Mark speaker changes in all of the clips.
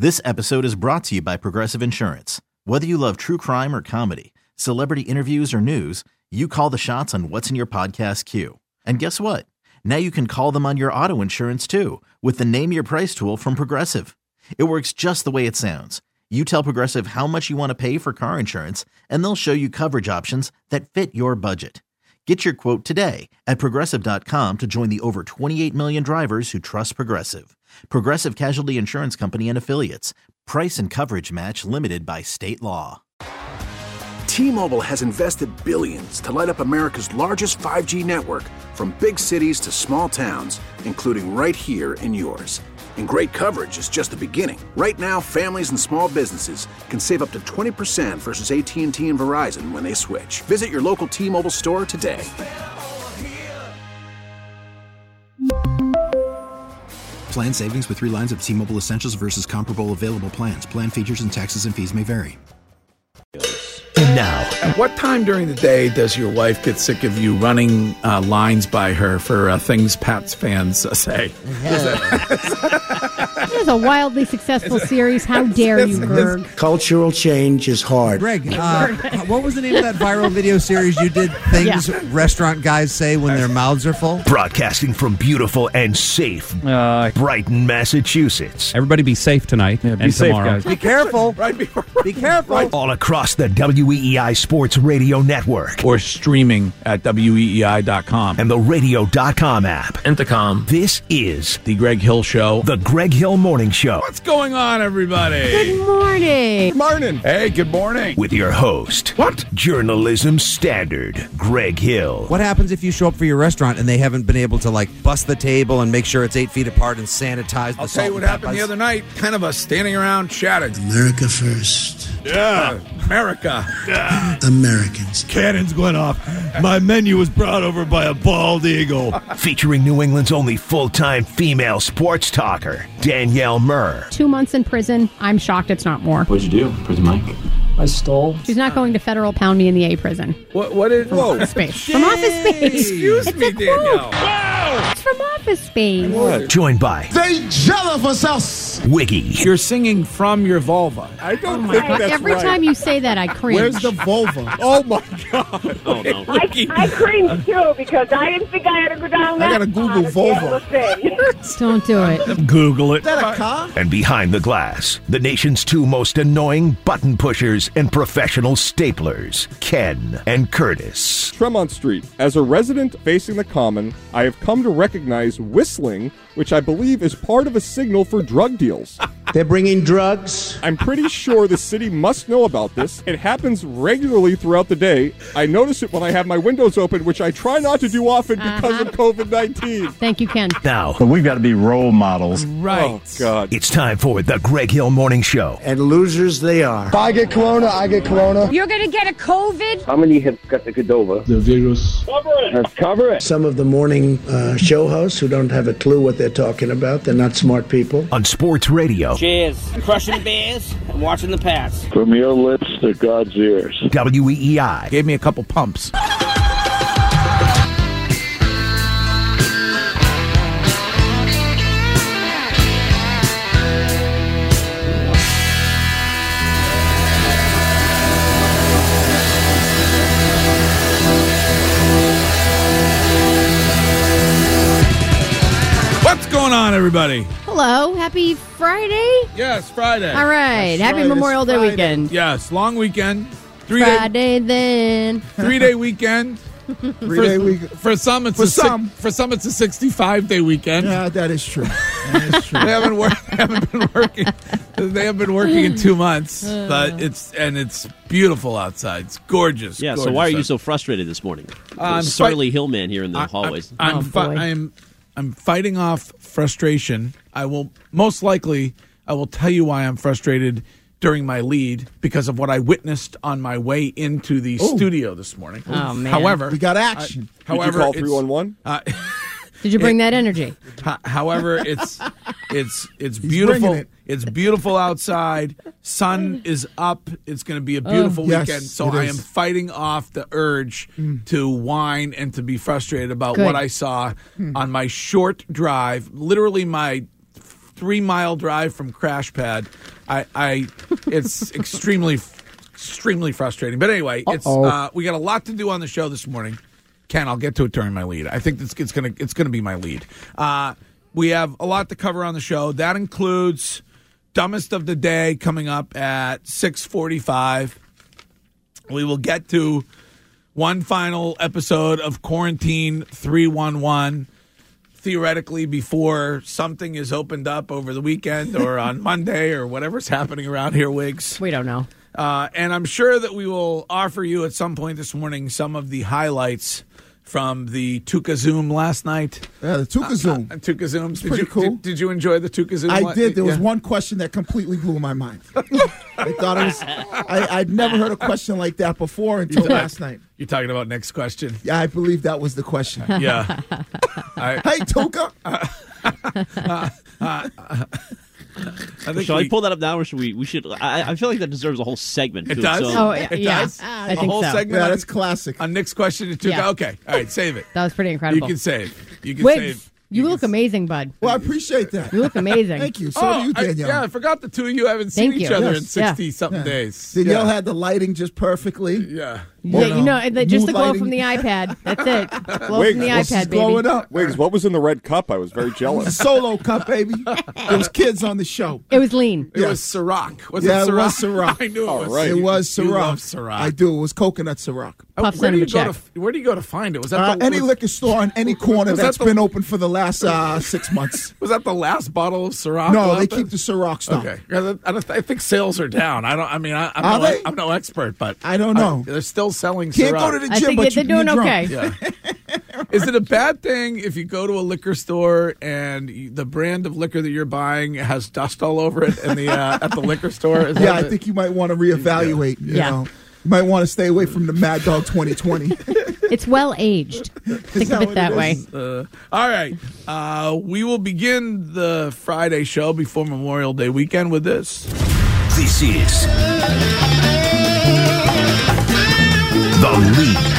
Speaker 1: This episode is brought to you by Progressive Insurance. Whether you love true crime or comedy, celebrity interviews or news, you call the shots on what's in your podcast queue. And guess what? Now you can call them on your auto insurance too with the Name Your Price tool from Progressive. It works just the way it sounds. You tell Progressive how much you want to pay for car insurance, and they'll show you coverage options that fit your budget. Get your quote today at Progressive.com to join the over 28 million drivers who trust Progressive. Progressive Casualty Insurance Company and Affiliates. Price and coverage match limited by state law.
Speaker 2: T-Mobile has invested billions to light up America's largest 5G network, from big cities to small towns, including right here in yours. And great coverage is just the beginning. Right now, families and small businesses can save up to 20% versus AT&T and Verizon when they switch. Visit your local T-Mobile store today.
Speaker 3: Plan savings with 3 lines of T-Mobile Essentials versus comparable available plans. Plan features and taxes and fees may vary.
Speaker 4: And now,
Speaker 5: at what time during the day does your wife get sick of you running lines by her for things Pats fans say?
Speaker 6: It is a wildly successful series. How dare you, Greg?
Speaker 7: Cultural change is hard.
Speaker 8: Greg, what was the name of that viral video series you did? Things restaurant guys say when their mouths are full?
Speaker 4: broadcasting from beautiful and safe Brighton, Massachusetts.
Speaker 9: Everybody be safe tonight and
Speaker 8: safe,
Speaker 9: tomorrow.
Speaker 8: guys. Be careful. Be careful.
Speaker 4: All across the WEEI Sports Radio Network.
Speaker 5: Or streaming at WEEI.com.
Speaker 4: And the radio.com app.
Speaker 5: Intercom.
Speaker 4: This is
Speaker 5: The Greg Hill Show.
Speaker 4: The Greg Hill Morning Show.
Speaker 5: What's going on, everybody?
Speaker 6: Good morning.
Speaker 5: Morning. Hey, good morning.
Speaker 4: With your host.
Speaker 5: What?
Speaker 4: Journalism Standard, Greg Hill.
Speaker 8: What happens if you show up for your restaurant and they haven't been able to, bust the table and make sure it's 8 feet apart and sanitize the
Speaker 5: I'll tell you what happened the other night. Kind of us standing around chatting.
Speaker 7: America first.
Speaker 5: Yeah, America. Yeah.
Speaker 7: Americans.
Speaker 10: Cannons went off. My menu was brought over by a bald eagle.
Speaker 4: Featuring New England's only full-time female sports talker, Danielle Murr.
Speaker 6: 2 months in prison. I'm shocked it's not more.
Speaker 11: What'd you do? Prison Mike? I stole.
Speaker 6: She's not going to federal pound me in the A prison.
Speaker 5: What is... Whoa.
Speaker 6: Office Space. From Office Space.
Speaker 5: Excuse me, Danielle.
Speaker 6: Wow. It's from Office Space.
Speaker 5: What?
Speaker 4: Joined by...
Speaker 7: They jealous us.
Speaker 4: Wiggy.
Speaker 5: You're singing from your vulva. I don't think that's
Speaker 6: Every
Speaker 5: right.
Speaker 6: time you say that, I cringe.
Speaker 5: Where's the vulva? Oh, my God.
Speaker 11: Oh, no.
Speaker 12: I cringe, too, because I didn't think I had to go down that.
Speaker 5: I got to Google vulva.
Speaker 6: Don't do it.
Speaker 4: Google it.
Speaker 7: Is that a car?
Speaker 4: And behind the glass, the nation's 2 most annoying button pushers and professional staplers, Ken and Curtis.
Speaker 13: Tremont Street. As a resident facing the Common, I have come to recognize whistling, which I believe is part of a signal for drug deals.
Speaker 7: They're bringing drugs.
Speaker 13: I'm pretty sure the city must know about this. It happens regularly throughout the day. I notice it when I have my windows open, which I try not to do often because of COVID-19.
Speaker 6: Thank you, Ken.
Speaker 4: Now,
Speaker 10: But we've got to be role models.
Speaker 5: Right.
Speaker 13: Oh, God.
Speaker 4: it's time for the Greg Hill Morning Show.
Speaker 7: And losers they are.
Speaker 10: If I get corona, I get corona.
Speaker 12: You're going to get a COVID?
Speaker 11: How many have got the Cadova?
Speaker 10: The virus.
Speaker 11: Let's cover it.
Speaker 7: Some of the morning show hosts who don't have a clue what they're talking about. They're not smart people.
Speaker 4: On Sports Radio,
Speaker 11: Cheers. Crushing the Bears and watching the Pats.
Speaker 10: From your lips to God's ears.
Speaker 4: WEEI.
Speaker 5: Gave me a couple pumps. What's going on, everybody?
Speaker 6: Hello. Happy Friday.
Speaker 5: Yes, Friday.
Speaker 6: All right.
Speaker 5: That's
Speaker 6: Happy
Speaker 5: right,
Speaker 6: Memorial
Speaker 5: it's
Speaker 6: Day
Speaker 5: Friday.
Speaker 6: weekend.
Speaker 5: Yes, long weekend.
Speaker 6: Friday then.
Speaker 5: 3-day weekend.
Speaker 10: 3-day week.
Speaker 5: For some, it's
Speaker 10: For
Speaker 5: a 65-day weekend.
Speaker 10: Yeah, that is true. That is true.
Speaker 5: They haven't been working. They have been working in 2 months, but it's beautiful outside. It's gorgeous.
Speaker 11: Yeah,
Speaker 5: gorgeous
Speaker 11: so why are you
Speaker 5: outside.
Speaker 11: so frustrated this morning?
Speaker 5: I'm
Speaker 11: Surly Hillman here in the hallways.
Speaker 5: I'm fighting off frustration. I will tell you why I'm frustrated during my lead because of what I witnessed on my way into the studio this morning.
Speaker 6: Oh, man.
Speaker 5: However,
Speaker 10: We got action.
Speaker 13: Did you call 311?
Speaker 6: Did you bring that energy?
Speaker 5: However, it's beautiful.
Speaker 10: bringing it.
Speaker 5: It's beautiful outside. Sun is up. It's going to be a beautiful
Speaker 10: Yes,
Speaker 5: weekend. So
Speaker 10: it
Speaker 5: I
Speaker 10: is.
Speaker 5: am fighting off the urge to whine and to be frustrated about
Speaker 6: Good.
Speaker 5: what I saw on my short drive. Literally my 3-mile drive from Crash Pad. It's extremely frustrating. But anyway, we got a lot to do on the show this morning. Ken, I'll get to it during my lead. I think it's gonna be my lead. We have a lot to cover on the show. That includes Dumbest of the Day coming up at 6:45. We will get to one final episode of Quarantine 311, theoretically before something is opened up over the weekend or on Monday or whatever's happening around here, Wiggs.
Speaker 9: We don't know.
Speaker 5: And I'm sure that we will offer you at some point this morning some of the highlights from the Tuca Zoom last night.
Speaker 14: Yeah, the Tuca Zoom.
Speaker 5: Tuca Zooms.
Speaker 14: Pretty cool.
Speaker 5: Did you enjoy the Tuca Zoom?
Speaker 14: I did. There was one question that completely blew my mind. I thought it was. I'd never heard a question like that before until last night.
Speaker 5: You're talking about next question?
Speaker 14: Yeah, I believe that was the question.
Speaker 5: Yeah.
Speaker 14: Hey, Tuca.
Speaker 11: Shall I pull that up now, or should we? We should. I feel like that deserves a whole segment.
Speaker 5: It
Speaker 11: too,
Speaker 5: does.
Speaker 11: So.
Speaker 5: It does.
Speaker 9: I think
Speaker 5: a whole
Speaker 9: so.
Speaker 5: segment.
Speaker 14: Yeah, that's classic.
Speaker 5: On Nick's question to Tuca.
Speaker 9: Yeah.
Speaker 5: Okay. All right. Save it.
Speaker 9: That was pretty incredible.
Speaker 5: You can save.
Speaker 9: Wiggs, you look amazing, bud.
Speaker 14: Well, I appreciate that.
Speaker 9: You look amazing.
Speaker 14: Thank you. So do you, Danielle.
Speaker 5: I forgot the two of you haven't seen
Speaker 9: Thank
Speaker 5: each
Speaker 9: you.
Speaker 5: other
Speaker 14: Yes.
Speaker 5: in 60-something days.
Speaker 14: Danielle had the lighting just perfectly.
Speaker 5: Yeah.
Speaker 9: Yeah, just the glow
Speaker 14: Mood
Speaker 9: from the iPad. That's it. Glow
Speaker 13: Wiggs,
Speaker 9: from the
Speaker 13: what's
Speaker 9: iPad, baby.
Speaker 14: Glowing up.
Speaker 13: Wiggs, what was in the red cup? I was very
Speaker 14: A
Speaker 13: jealous.
Speaker 14: solo cup, baby. There was kids on the show.
Speaker 9: It was lean.
Speaker 5: It was Ciroc. Was
Speaker 14: Yeah,
Speaker 5: it
Speaker 14: it
Speaker 5: Ciroc?
Speaker 14: was Ciroc.
Speaker 5: I knew it was.
Speaker 13: right.
Speaker 14: It was
Speaker 5: You
Speaker 14: Ciroc.
Speaker 5: love Ciroc.
Speaker 14: I do. It was coconut Ciroc.
Speaker 9: Puff
Speaker 5: Where do you
Speaker 9: cinnamon
Speaker 5: go
Speaker 9: check.
Speaker 5: where do you go to find it? Was that
Speaker 14: Any liquor store in any corner
Speaker 5: Was that
Speaker 14: that's
Speaker 5: the-
Speaker 14: been open for the last 6 months.
Speaker 5: Was that the last bottle of Ciroc?
Speaker 14: No, they
Speaker 5: left?
Speaker 14: keep the Ciroc stock.
Speaker 5: Okay. Yeah, I think sales are down. I'm
Speaker 14: Are they?
Speaker 5: no expert, but
Speaker 14: I don't know.
Speaker 5: they're still selling
Speaker 14: Can't
Speaker 5: Ciroc.
Speaker 14: go to the
Speaker 9: I
Speaker 14: gym,
Speaker 9: think
Speaker 14: but
Speaker 9: they're
Speaker 14: you can
Speaker 9: doing
Speaker 14: get drunk.
Speaker 9: okay.
Speaker 5: Yeah. Is it a bad thing if you go to a liquor store and the brand of liquor that you're buying has dust all over it in the at the liquor store? Is
Speaker 14: Yeah,
Speaker 5: that
Speaker 14: I think you might want to reevaluate. You
Speaker 9: Yeah.
Speaker 14: know, you might want to stay away from the Mad Dog 2020.
Speaker 9: It's well aged. Think
Speaker 14: that
Speaker 9: of it
Speaker 14: what
Speaker 9: that
Speaker 14: it
Speaker 9: way.
Speaker 14: is?
Speaker 5: all right. We will begin the Friday show before Memorial Day weekend with this.
Speaker 4: This is The Lead.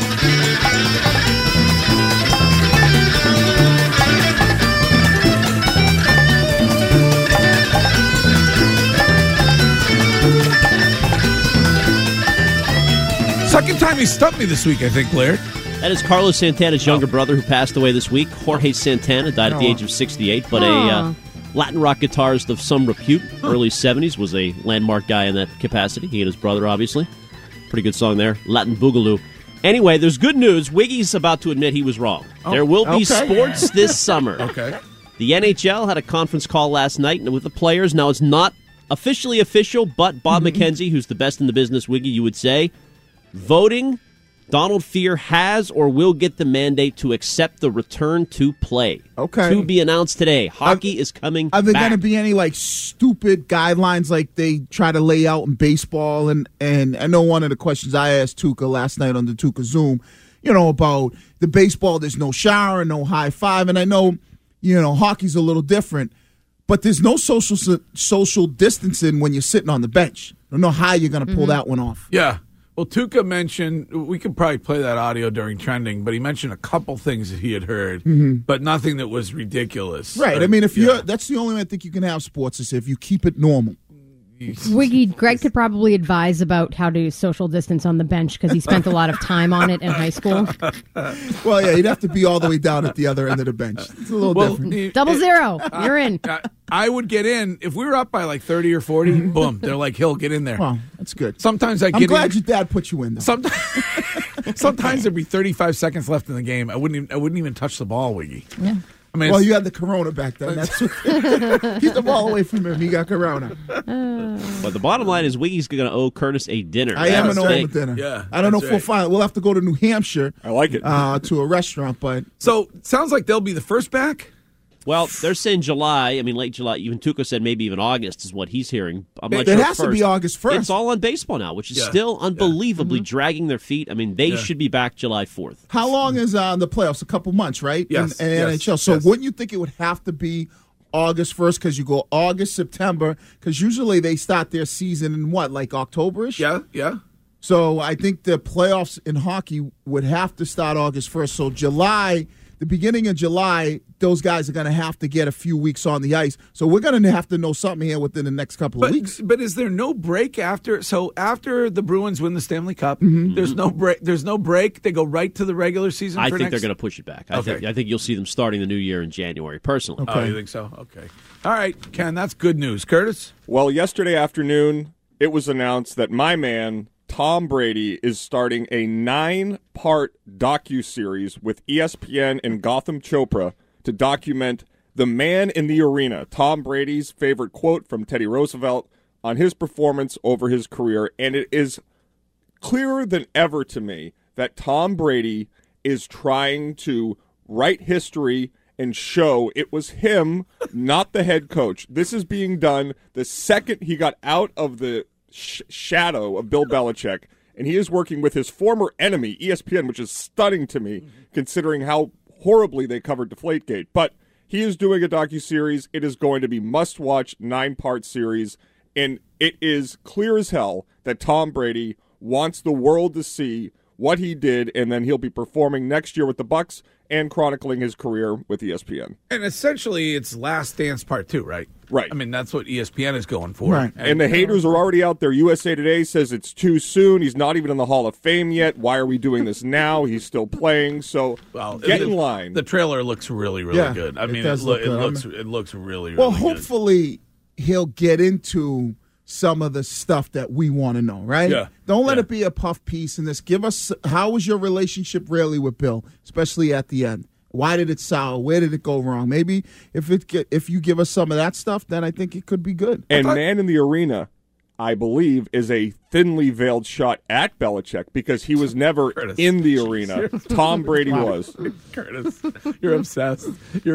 Speaker 5: Second time he stumped me this week, I think, Blair.
Speaker 11: That is Carlos Santana's younger brother who passed away this week. Jorge Santana died at the age of 68, but a Latin rock guitarist of some repute. Early 70s, was a landmark guy in that capacity. He and his brother, obviously. Pretty good song there, Latin Boogaloo. Anyway, there's good news. Wiggy's about to admit he was wrong. There will be sports this summer.
Speaker 5: Okay.
Speaker 11: The NHL had a conference call last night with the players. Now, it's not officially official, but Bob McKenzie, who's the best in the business, Wiggy, you would say, voting, Donald Fehr has or will get the mandate to accept the return to play.
Speaker 14: Okay.
Speaker 11: To be announced today. Hockey is coming
Speaker 14: Are there
Speaker 11: back.
Speaker 14: going to be any stupid guidelines like they try to lay out in baseball? And I know one of the questions I asked Tuca last night on the Tuca Zoom, about the baseball. There's no shower, no high five, and I know hockey's a little different, but there's no social distancing when you're sitting on the bench. I don't know how you're going to pull that one off.
Speaker 5: Yeah. Well, Tuca mentioned, we could probably play that audio during trending, but he mentioned a couple things that he had heard, but nothing that was ridiculous.
Speaker 14: Right. I mean, that's the only way I think you can have sports is if you keep it normal.
Speaker 9: Wiggy, Greg could probably advise about how to social distance on the bench because he spent a lot of time on it in high school.
Speaker 14: Well, yeah, you'd have to be all the way down at the other end of the bench. It's a little different.
Speaker 9: 0-0. You're in.
Speaker 5: I would get in. If we were up by 30 or 40, boom, they're like, he'll get in there.
Speaker 14: Well, that's good.
Speaker 5: Sometimes I'm
Speaker 14: glad your dad put you in, though.
Speaker 5: Sometimes there'd be 35 seconds left in the game. I wouldn't even touch the ball, Wiggy.
Speaker 9: Yeah.
Speaker 5: I mean,
Speaker 14: well, you had the corona back then. That's keep the ball away from him. He got corona.
Speaker 11: But the bottom line is Wiggy's going to owe Curtis a dinner.
Speaker 14: I am an owing a dinner.
Speaker 5: Yeah,
Speaker 14: I don't know if we'll find. We'll have to go to New Hampshire.
Speaker 13: I like it.
Speaker 14: To a restaurant, but
Speaker 5: so sounds like they'll be the first back.
Speaker 11: Well, they're saying July. I mean, late July. Even Tuca said maybe even August is what he's hearing. I'm not
Speaker 14: it
Speaker 11: sure
Speaker 14: has to be August 1st.
Speaker 11: It's all on baseball now, which is still unbelievably dragging their feet. I mean, they should be back July 4th.
Speaker 14: How long is the playoffs? A couple months, right?
Speaker 5: Yes.
Speaker 14: In NHL. So wouldn't you think it would have to be August 1st because you go August, September? Because usually they start their season in what, like October-ish?
Speaker 5: Yeah.
Speaker 14: So I think the playoffs in hockey would have to start August 1st. So July the beginning of July, those guys are going to have to get a few weeks on the ice. So we're going to have to know something here within the next couple of weeks.
Speaker 5: But is there no break after? So after the Bruins win the Stanley Cup, there's no break. There's no break. They go right to the regular season.
Speaker 11: I think they're going to push it back. I think you'll see them starting the new year in January. Personally,
Speaker 5: Oh, you think so? Okay. All right, Ken. That's good news. Curtis.
Speaker 13: Well, yesterday afternoon, it was announced that my man Tom Brady is starting a 9-part docuseries with ESPN and Gotham Chopra to document the man in the arena, Tom Brady's favorite quote from Teddy Roosevelt on his performance over his career. And it is clearer than ever to me that Tom Brady is trying to write history and show it was him, not the head coach. This is being done the second he got out of the shadow of Bill Belichick, and he is working with his former enemy, ESPN, which is stunning to me, considering how horribly they covered Deflategate. But he is doing a docuseries. It is going to be must-watch 9-part series, and it is clear as hell that Tom Brady wants the world to see what he did, and then he'll be performing next year with the Bucs and chronicling his career with ESPN.
Speaker 5: And essentially, it's Last Dance Part 2, right?
Speaker 13: Right.
Speaker 5: I mean, that's what ESPN is going for.
Speaker 14: Right.
Speaker 13: And the haters are already out there. USA Today says it's too soon. He's not even in the Hall of Fame yet. Why are we doing this now? He's still playing. So get in line.
Speaker 5: The trailer looks really, really good. I mean, it looks really, really
Speaker 14: well,
Speaker 5: good.
Speaker 14: hopefully he'll get into some of the stuff that we want to know, right?
Speaker 5: Yeah.
Speaker 14: Don't let it be a puff piece in this. Give us, how was your relationship really with Bill, especially at the end? Why did it sour? Where did it go wrong? Maybe if you give us some of that stuff, then I think it could be good.
Speaker 13: And Man in the Arena, I believe, is a thinly veiled shot at Belichick because he was never in the arena. Tom Brady was.
Speaker 5: Curtis, you're obsessed.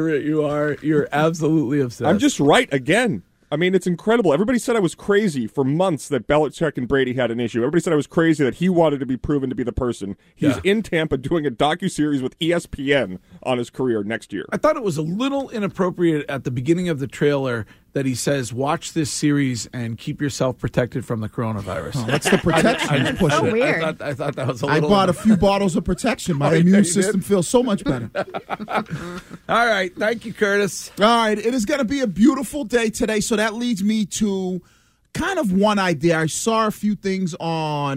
Speaker 5: You're absolutely obsessed.
Speaker 13: I'm just right again. I mean, it's incredible. Everybody said I was crazy for months that Belichick and Brady had an issue. Everybody said I was crazy that he wanted to be proven to be the person. He's in Tampa doing a docuseries with ESPN on his career next year.
Speaker 5: I thought it was a little inappropriate at the beginning of the trailer that he says, watch this series and keep yourself protected from the coronavirus.
Speaker 14: Oh, that's the protection.
Speaker 9: So weird.
Speaker 5: I thought that was a little...
Speaker 14: I bought a few bottles of protection. My immune system feels so much better.
Speaker 5: All right. Thank you, Curtis.
Speaker 14: All right. It is going to be a beautiful day today. So that leads me to kind of one idea. I saw a few things on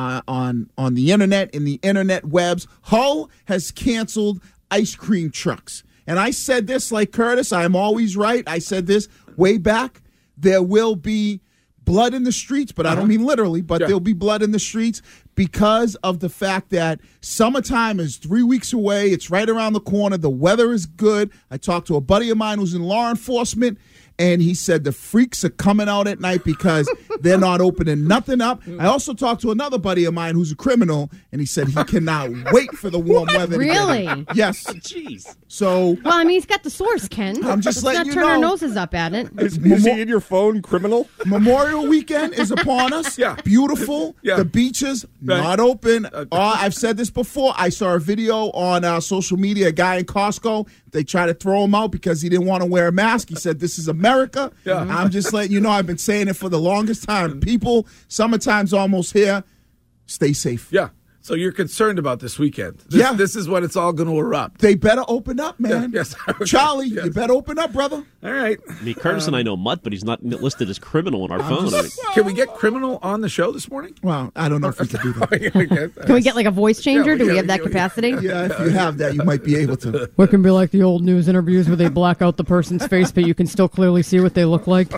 Speaker 14: the internet, in the internet webs. Hull has canceled ice cream trucks. And I said this like Curtis. I am always right. I said this way back. There will be blood in the streets, but I don't mean literally, but there'll be blood in the streets because of the fact that summertime is 3 weeks away. It's right around the corner. The weather is good. I talked to a buddy of mine who's in law enforcement, and he said the freaks are coming out at night because they're not opening nothing up. I also talked to another buddy of mine who's a criminal, and he said he cannot wait for the warm weather.
Speaker 9: Really?
Speaker 14: To get yes.
Speaker 11: Jeez.
Speaker 14: So,
Speaker 9: well, I mean, he's got the source, Ken.
Speaker 14: I'm just letting you
Speaker 9: turn our
Speaker 14: know.
Speaker 9: noses up at it.
Speaker 13: Is he in your phone, criminal?
Speaker 14: Memorial Weekend is upon us. Beautiful. The beaches not open. I've said this before. I saw a video on social media. A guy in Costco. They tried to throw him out because he didn't want to wear a mask. He said, "This is America." I'm just letting you know. I've been saying it for the longest time. People, summertime's almost here. Stay safe.
Speaker 5: Yeah. So you're concerned about this weekend. This is when it's all going to erupt.
Speaker 14: They better open up, man.
Speaker 5: Yes.
Speaker 14: Charlie, you better open up, brother.
Speaker 5: All right.
Speaker 11: I mean, Curtis and I know Mutt, but he's not listed as criminal on our phone.
Speaker 5: Can we get criminal on the show this morning?
Speaker 14: Well, I don't know if we could do that.
Speaker 9: Can we get like a voice changer? Do we have that capacity?
Speaker 14: Yeah, if you have that, you might be able to.
Speaker 9: We can be like the old news interviews where they black out the person's face, but you can still clearly see what they look like.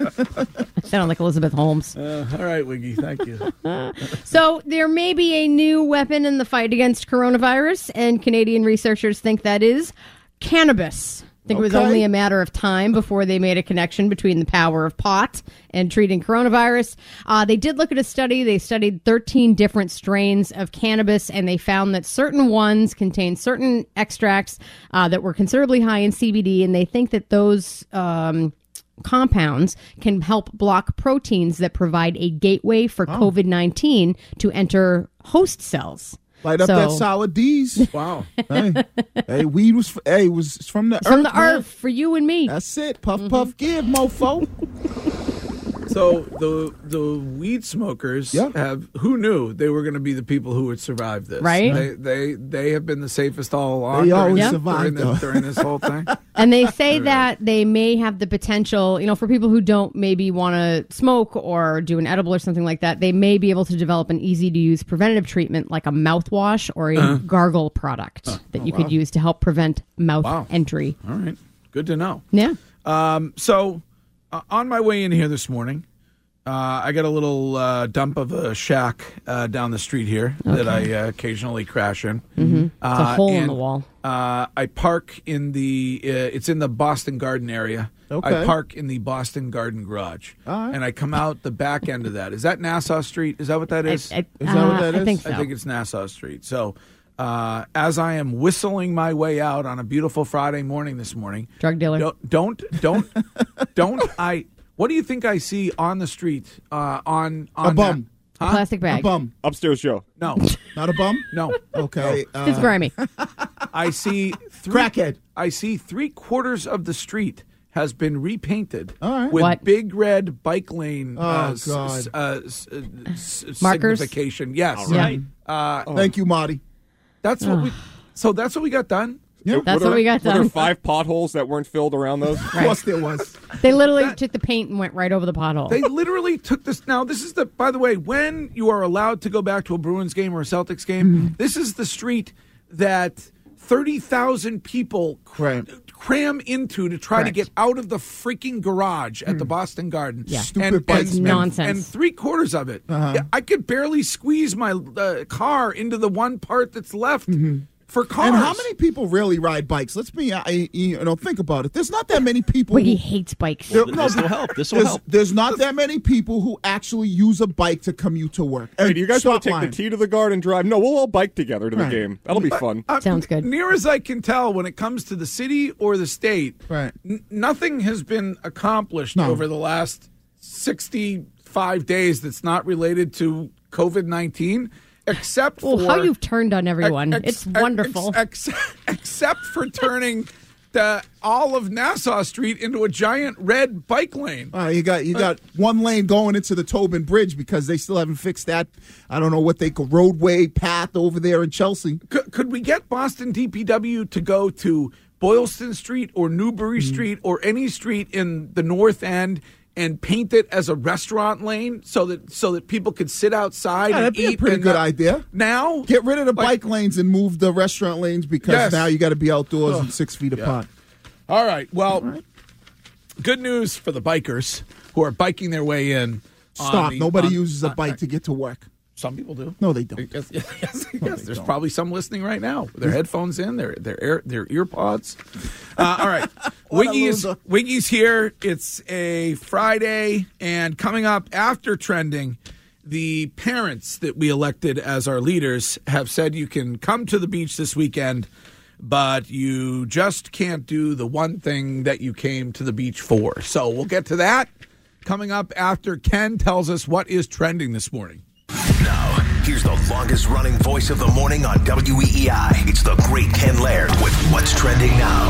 Speaker 9: I sound like Elizabeth Holmes.
Speaker 5: All right, Wiggy, thank you.
Speaker 9: So there may be a new weapon in the fight against coronavirus, and Canadian researchers think that is cannabis. I think it was only a matter of time before they made a connection between the power of pot and treating coronavirus. They did look at a study. They studied 13 different strains of cannabis, and they found that certain ones contain certain extracts that were considerably high in CBD, and they think that those compounds can help block proteins that provide a gateway for COVID-19 to enter host cells.
Speaker 14: Light up that sour D's.
Speaker 5: Wow.
Speaker 14: Hey, weed was from the earth.
Speaker 9: From the earth for you and me.
Speaker 14: That's it. Puff, puff, give, mofo.
Speaker 5: So the weed smokers have. Who knew they were going to be the people who would survive this?
Speaker 9: Right?
Speaker 5: They have been the safest all along.
Speaker 14: They always survive
Speaker 5: during this whole thing.
Speaker 9: And they say that they may have the potential, for people who don't maybe want to smoke or do an edible or something like that, they may be able to develop an easy-to-use preventative treatment like a mouthwash or a gargle product that you could use to help prevent mouth entry.
Speaker 5: All right. Good to know.
Speaker 9: Yeah.
Speaker 5: So on my way in here this morning, I got a little dump of a shack down the street here that I occasionally crash in.
Speaker 9: Mm-hmm. It's a hole in the wall.
Speaker 5: I park in the it's in the Boston Garden area.
Speaker 14: Okay.
Speaker 5: I park in the Boston Garden garage.
Speaker 14: All right.
Speaker 5: And I come out the back end of that. Is that Nassau Street? Is that what that is?
Speaker 14: Is that what that is?
Speaker 9: I think so.
Speaker 5: I think it's Nassau Street. So as I am whistling my way out on a beautiful Friday morning this morning.
Speaker 9: Drug dealer.
Speaker 5: Don't I... What do you think I see on the street on
Speaker 14: a bum?
Speaker 9: A plastic bag.
Speaker 14: A bum.
Speaker 13: Upstairs Joe.
Speaker 5: No.
Speaker 14: Not a bum?
Speaker 5: No.
Speaker 14: Okay.
Speaker 9: It's grimy.
Speaker 5: I see
Speaker 14: crackhead.
Speaker 5: I see 3/4 of the street has been repainted
Speaker 14: right.
Speaker 5: with
Speaker 9: What?
Speaker 5: big red bike lane
Speaker 14: God.
Speaker 9: Markers?
Speaker 5: signification. Yes.
Speaker 11: All right.
Speaker 14: Thank you, Marty.
Speaker 5: That's what we. So that's what we got done.
Speaker 14: Yep.
Speaker 9: That's what we got
Speaker 13: Were
Speaker 9: done.
Speaker 13: there 5 potholes that weren't filled around those?
Speaker 14: Of course there was.
Speaker 9: They literally took the paint and went right over the pothole.
Speaker 5: They literally took this. Now, this is the. By the way, when you are allowed to go back to a Bruins game or a Celtics game, this is the street that 30,000 people cram into to try to get out of the freaking garage at the Boston Garden.
Speaker 9: Yeah.
Speaker 14: Stupid bikes, man.
Speaker 9: Nonsense.
Speaker 5: And 3/4 of it, I could barely squeeze my car into the one part that's left for cars.
Speaker 14: And how many people really ride bikes? Let's be, think about it. There's not that many people.
Speaker 9: Wiggy hates bikes.
Speaker 11: This will help. This will help.
Speaker 14: There's not that many people who actually use a bike to commute to work.
Speaker 13: Hey, do you guys want to take
Speaker 14: Stop
Speaker 13: the T to the Garden Drive? No, we'll all bike together to the
Speaker 14: Right.
Speaker 13: game. That'll be fun.
Speaker 9: Sounds good.
Speaker 5: Near as I can tell, when it comes to the city or the state, nothing has been accomplished over the last 65 days that's not related to COVID-19. Except for
Speaker 9: how you've turned on everyone. It's wonderful.
Speaker 5: Except for turning all of Nassau Street into a giant red bike lane.
Speaker 14: You got one lane going into the Tobin Bridge because they still haven't fixed that. I don't know what they call roadway path over there in Chelsea.
Speaker 5: Could we get Boston DPW to go to Boylston Street or Newbury Street or any street in the North End and paint it as a restaurant lane so that people could sit outside and
Speaker 14: that'd be
Speaker 5: eat?
Speaker 14: a pretty good idea.
Speaker 5: Now,
Speaker 14: get rid of the bike lanes and move the restaurant lanes because now you got to be outdoors and 6 feet apart.
Speaker 5: All right. Well, good news for the bikers who are biking their way in.
Speaker 14: Stop. Nobody uses a bike to get to work.
Speaker 5: Some people do.
Speaker 14: No, they don't.
Speaker 5: Yes. There's probably some listening right now with their headphones in, their ear pods. All right. Wiggy's here. It's a Friday, and coming up after trending, the parents that we elected as our leaders have said you can come to the beach this weekend, but you just can't do the one thing that you came to the beach for. So we'll get to that coming up after Ken tells us what is trending this morning.
Speaker 4: Now, here's the longest-running voice of the morning on WEEI. It's the great Ken Laird with What's Trending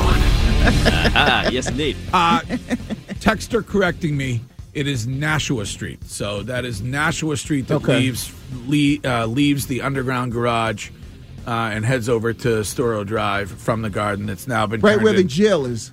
Speaker 4: Now.
Speaker 11: Yes, indeed.
Speaker 5: Texter correcting me. It is Nashua Street. So that is Nashua Street that leaves the underground garage and heads over to Storo Drive from the Garden. It's now been
Speaker 14: right where the
Speaker 5: in.
Speaker 14: jail is.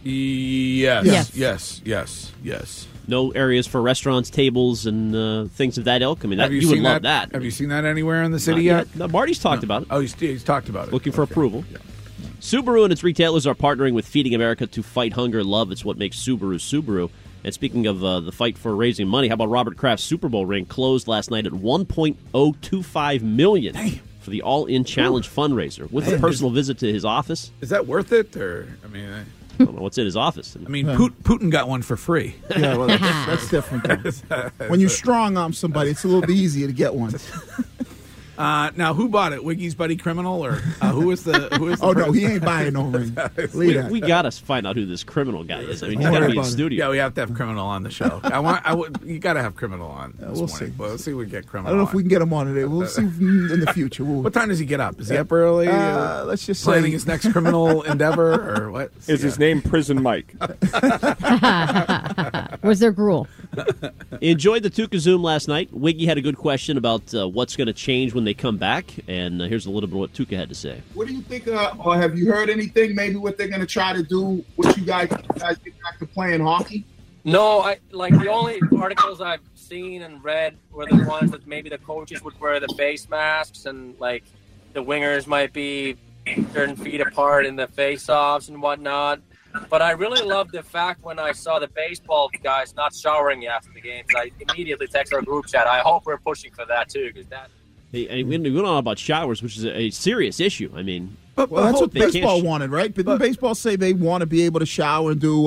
Speaker 5: Yes.
Speaker 11: No areas for restaurants, tables, and things of that ilk. I mean,
Speaker 5: you
Speaker 11: would love that.
Speaker 5: Have you seen that anywhere in the city
Speaker 11: Not
Speaker 5: yet?
Speaker 11: No, Marty's talked about it.
Speaker 5: Oh, he's talked about it.
Speaker 11: Looking for approval. Yeah. Subaru and its retailers are partnering with Feeding America to fight hunger. Love, it's what makes Subaru. And speaking of the fight for raising money, how about Robert Kraft's Super Bowl ring closed last night at $1.025 million for the All-In Challenge fundraiser with a personal visit to his office.
Speaker 5: Is that worth it? Or
Speaker 11: I don't know what's in his office.
Speaker 5: Putin got one for free.
Speaker 14: Yeah, well, that's different. Though. When you strong-arm somebody, it's a little bit easier to get one.
Speaker 5: Now, who bought it? Wiggy's buddy criminal, or who is the?
Speaker 14: Oh no, he ain't buying no ring.
Speaker 11: We got to find out who this criminal guy is. I mean, he's got to be in studio.
Speaker 5: Yeah, we have to have criminal on the show. You got to have criminal on. This
Speaker 14: we'll
Speaker 5: morning.
Speaker 14: see.
Speaker 5: Well, let's see if we get criminal.
Speaker 14: I don't know if we can get him on today. We'll see in the future.
Speaker 5: What time does he get up? Is he up early?
Speaker 14: Let's just
Speaker 5: planning
Speaker 14: say
Speaker 5: his next criminal endeavor, or what?
Speaker 13: Is his name Prison Mike?
Speaker 9: Was there gruel?
Speaker 11: Enjoyed the Tuca Zoom last night. Wiggy had a good question about what's going to change when they come back, and here's a little bit of what Tuca had to say.
Speaker 14: What do you think, or have you heard anything, maybe what they're going to try to do with you guys get back to playing hockey?
Speaker 15: No, the only articles I've seen and read were the ones that maybe the coaches would wear the face masks and, like, the wingers might be certain feet apart in the face-offs and whatnot. But I really loved the fact when I saw the baseball guys not showering after the games, I immediately texted our group chat. I hope we're pushing for that too, because that.
Speaker 11: We went on about showers, which is a serious issue. I mean,
Speaker 14: well, that's what baseball wanted, right? But didn't baseball say they want to be able to shower and do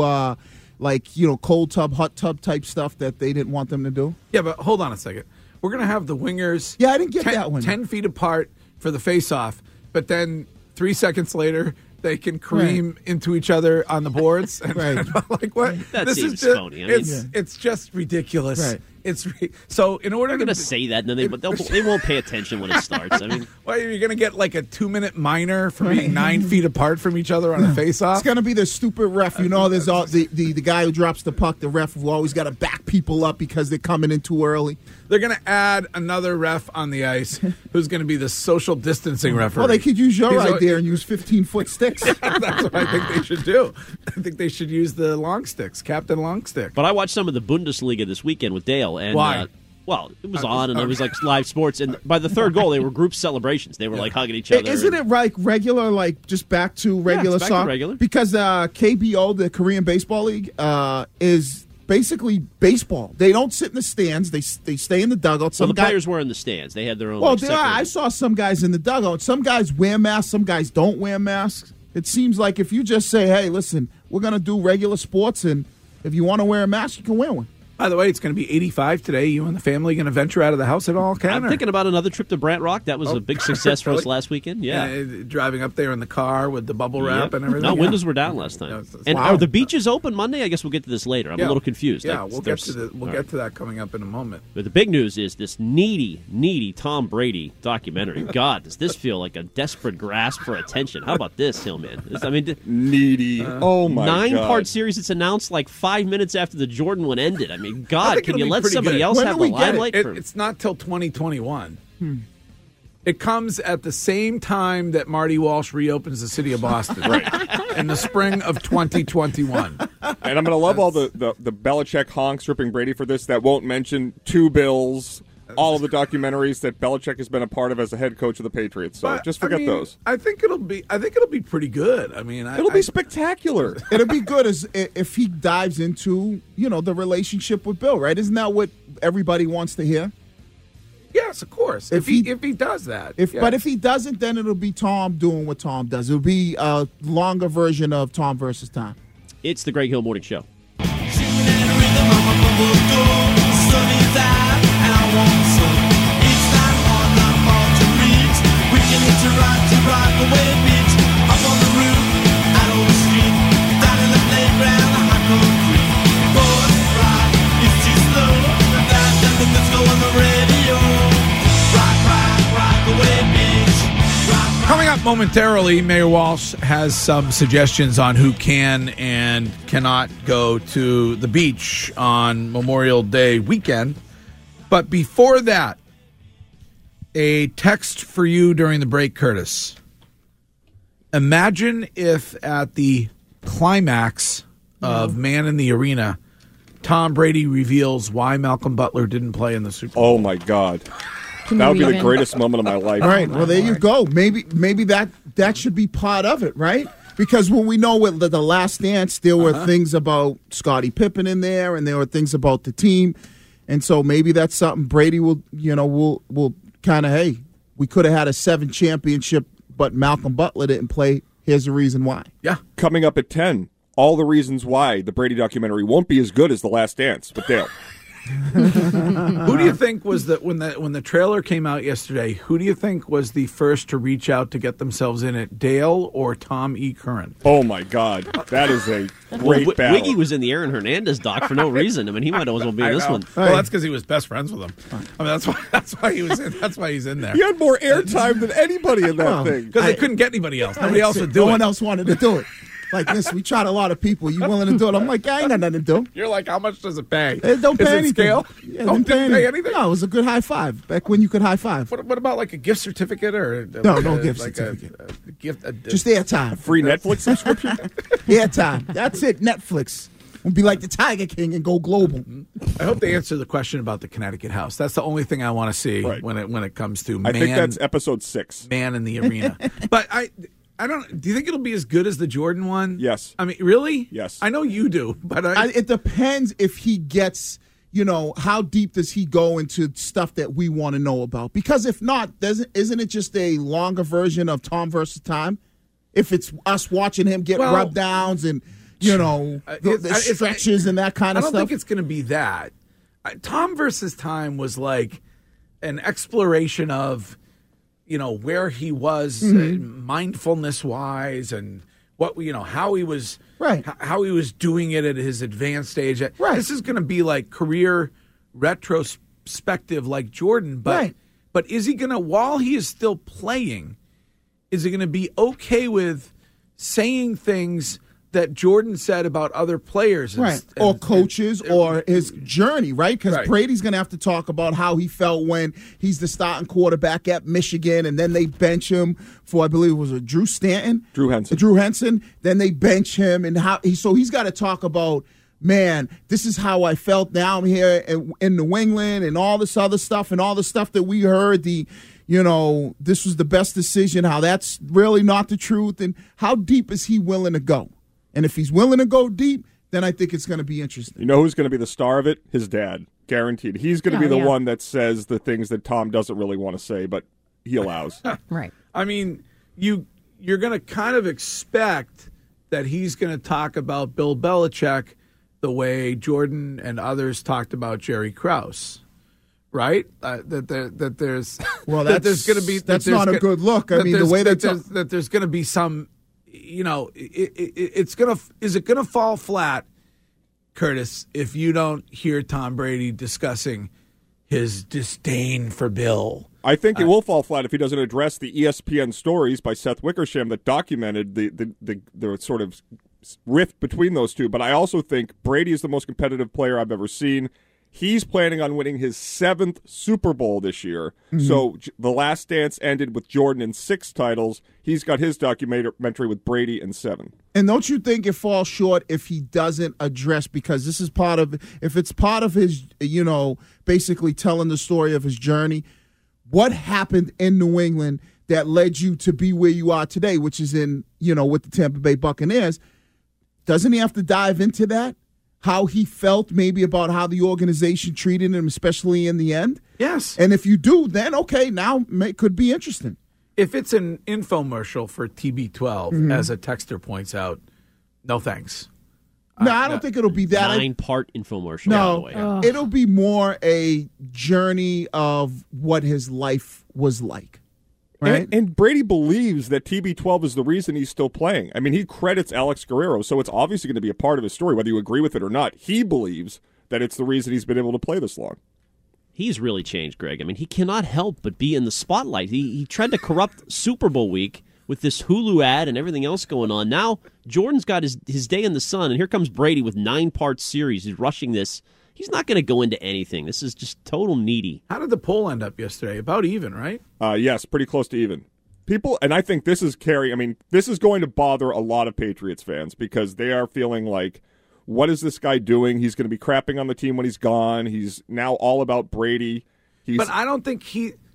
Speaker 14: cold tub, hot tub type stuff that they didn't want them to do?
Speaker 5: Yeah, but hold on a second. We're going to have the wingers.
Speaker 14: Yeah, I didn't get that one.
Speaker 5: 10 feet apart for the face-off, but then 3 seconds later, they can cream into each other on the boards. And, like what?
Speaker 11: That
Speaker 5: this
Speaker 11: seems
Speaker 5: is just,
Speaker 11: phony. I mean,
Speaker 5: it's just ridiculous.
Speaker 14: Right.
Speaker 5: So in order
Speaker 11: they're going to say that, and then they won't pay attention when it starts. I mean,
Speaker 5: well, you're going to get like a 2-minute minor for being 9 feet apart from each other on a face-off.
Speaker 14: It's going to be the stupid ref. You know, there's all the guy who drops the puck. The ref who always got to back people up because they're coming in too early.
Speaker 5: They're going to add another ref on the ice who's going to be the social distancing referee.
Speaker 14: Well, they could use your idea and use 15-foot sticks.
Speaker 5: That's what I think they should do. I think they should use the long sticks, Captain Long Stick.
Speaker 11: But I watched some of the Bundesliga this weekend with Dale. And,
Speaker 5: why?
Speaker 11: Well, it was on, and it was like live sports. And by the third goal, they were group celebrations. They were like hugging each other.
Speaker 14: Isn't it like regular, like just back to regular
Speaker 11: it's back
Speaker 14: soccer?
Speaker 11: to regular.
Speaker 14: Because KBO, the Korean Baseball League, is basically baseball. They don't sit in the stands. They stay in the dugout.
Speaker 11: Some players were in the stands. They had their own.
Speaker 14: Well, I saw some guys in the dugout. Some guys wear masks. Some guys don't wear masks. It seems like if you just say, hey, listen, we're going to do regular sports, and if you want to wear a mask, you can wear one.
Speaker 5: By the way, it's going to be 85 today. You and the family going to venture out of the house at all, Ken?
Speaker 11: I'm thinking about another trip to Brant Rock. That was a big success for us last weekend. Yeah.
Speaker 5: Driving up there in the car with the bubble wrap and everything.
Speaker 11: No, windows were down last time. And are the beaches open Monday? I guess we'll get to this later. I'm a little confused.
Speaker 5: Yeah, we'll get to that coming up in a moment.
Speaker 11: But the big news is this needy Tom Brady documentary. God, does this feel like a desperate grasp for attention? How about this, Hillman?
Speaker 13: Needy. Oh, my God.
Speaker 11: 9-part series. It's announced like 5 minutes after the Jordan one ended. I mean, God, can you let somebody else have the limelight?
Speaker 5: It's not till 2021. It comes at the same time that Marty Walsh reopens the city of Boston, in the spring of 2021.
Speaker 13: And I'm going to love all the Belichick honks ripping Brady for this. That won't mention two Bills, all of the documentaries that Belichick has been a part of as a head coach of the Patriots. So just forget those.
Speaker 5: I think it'll be pretty good. I mean,
Speaker 13: it'll be spectacular.
Speaker 14: It'll be good if he dives into the relationship with Bill. Right? Isn't that what everybody wants to hear?
Speaker 5: Yes, of course. If he does that.
Speaker 14: But if he doesn't, then it'll be Tom doing what Tom does. It'll be a longer version of Tom versus Tom.
Speaker 11: It's the Greg Hill Morning Show.
Speaker 5: Coming up momentarily, Mayor Walsh has some suggestions on who can and cannot go to the beach on Memorial Day weekend. But before that, a text for you during the break, Curtis. Imagine if at the climax of Man in the Arena, Tom Brady reveals why Malcolm Butler didn't play in the Super Bowl.
Speaker 13: Oh, my God. That would be the greatest moment of my life.
Speaker 14: All right. Well, there you go. Maybe that should be part of it, right? Because when we know with the Last Dance, there were things about Scottie Pippen in there, and there were things about the team, and so maybe that's something Brady will kind of, hey, we could have had a 7 championship, but Malcolm Butler didn't play. Here's the reason why.
Speaker 5: Yeah.
Speaker 13: Coming up at 10, all the reasons why the Brady documentary won't be as good as The Last Dance with Dale.
Speaker 5: Who do you think was when the trailer came out yesterday? Who do you think was the first to reach out to get themselves in it, Dale or Tom E. Curran?
Speaker 13: Oh my God, that is a great battle.
Speaker 11: Wiggy was in the Aaron Hernandez doc for no reason. I mean, he might as well be in this one.
Speaker 5: Well, that's because he was best friends with him. I mean, that's why he was in. That's why he's in there.
Speaker 13: He had more airtime than anybody in that thing
Speaker 5: because they couldn't get anybody else. Nobody else would do it.
Speaker 14: No one else wanted to do it. Like, listen, we tried a lot of people. You willing to do it? I'm like, I ain't got nothing to do.
Speaker 5: You're like, how much does it pay?
Speaker 14: It don't pay
Speaker 5: Is it
Speaker 14: anything.
Speaker 5: Scale?
Speaker 14: Yeah,
Speaker 5: Didn't pay anything?
Speaker 14: No, it was a good high five back when you could high five.
Speaker 5: What about like a gift certificate or
Speaker 14: No gift certificate.
Speaker 5: A gift?
Speaker 14: Just airtime.
Speaker 13: Free Netflix subscription?
Speaker 14: Airtime. That's it. Netflix. We'll be like the Tiger King and go global.
Speaker 5: I hope they answer the question about the Connecticut house. That's the only thing I want to see when it comes to
Speaker 13: I think that's episode 6.
Speaker 5: Man in the arena. But I don't. Do you think it'll be as good as the Jordan one?
Speaker 13: Yes.
Speaker 5: I mean, really?
Speaker 13: Yes.
Speaker 5: I know you do, but
Speaker 14: it depends if he gets. How deep does he go into stuff that we want to know about? Because if not, isn't it just a longer version of Tom versus Time? If it's us watching him get rub downs and the stretches and that kind of stuff.
Speaker 5: I don't think it's going to be that. Tom versus Time was like an exploration of, where he was mindfulness wise and what how he was how he was doing it at his advanced age. This is going to be like career retrospective like Jordan, but is he going to, while he is still playing, is he going to be okay with saying things that Jordan said about other players,
Speaker 14: or coaches, or his journey, right? Because Brady's going to have to talk about how he felt when he's the starting quarterback at Michigan, and then they bench him for, I believe it was Drew Henson. Then they bench him, and he's got to talk about, man, this is how I felt. Now I'm here in New England, and all this other stuff, and all the stuff that we heard. This was the best decision. How that's really not the truth, and how deep is he willing to go? And if he's willing to go deep, then I think it's going to be interesting.
Speaker 13: You know who's going to be the star of it? His dad. Guaranteed. He's going to be the one that says the things that Tom doesn't really want to say, but he allows.
Speaker 9: Right.
Speaker 5: I mean, you're going to kind of expect that he's going to talk about Bill Belichick the way Jordan and others talked about Jerry Krause. Right? That there's
Speaker 14: that's not a good look. I mean, the way
Speaker 5: that there's going to be some. Is it gonna fall flat, Curtis, if you don't hear Tom Brady discussing his disdain for Bill?
Speaker 13: I think it will fall flat if he doesn't address the ESPN stories by Seth Wickersham that documented the sort of rift between those two. But I also think Brady is the most competitive player I've ever seen. He's planning on winning his 7th Super Bowl this year. Mm-hmm. So The Last Dance ended with Jordan in 6 titles. He's got his documentary with Brady in 7.
Speaker 14: And don't you think it falls short if he doesn't address, because this is if it's part of his, basically telling the story of his journey, what happened in New England that led you to be where you are today, which is in, with the Tampa Bay Buccaneers. Doesn't he have to dive into that? How he felt maybe about how the organization treated him, especially in the end?
Speaker 5: Yes.
Speaker 14: And if you do, then okay, now it could be interesting.
Speaker 5: If it's an infomercial for TB12, as a texter points out, no thanks.
Speaker 14: No, I don't think it'll be that.
Speaker 11: 9-part infomercial.
Speaker 14: No, it'll be more a journey of what his life was like. Right?
Speaker 13: And Brady believes that TB12 is the reason he's still playing. I mean, he credits Alex Guerrero, so it's obviously going to be a part of his story, whether you agree with it or not. He believes that it's the reason he's been able to play this long.
Speaker 11: He's really changed, Greg. I mean, he cannot help but be in the spotlight. He tried to corrupt Super Bowl week with this Hulu ad and everything else going on. Now, Jordan's got his day in the sun, and here comes Brady with 9-part series. He's rushing this. He's not going to go into anything. This is just total needy.
Speaker 5: How did the poll end up yesterday? About even, right?
Speaker 13: Yes, pretty close to even. People, and I think this is this is going to bother a lot of Patriots fans because they are feeling like, what is this guy doing? He's going to be crapping on the team when he's gone. He's now all about Brady.
Speaker 5: But I don't think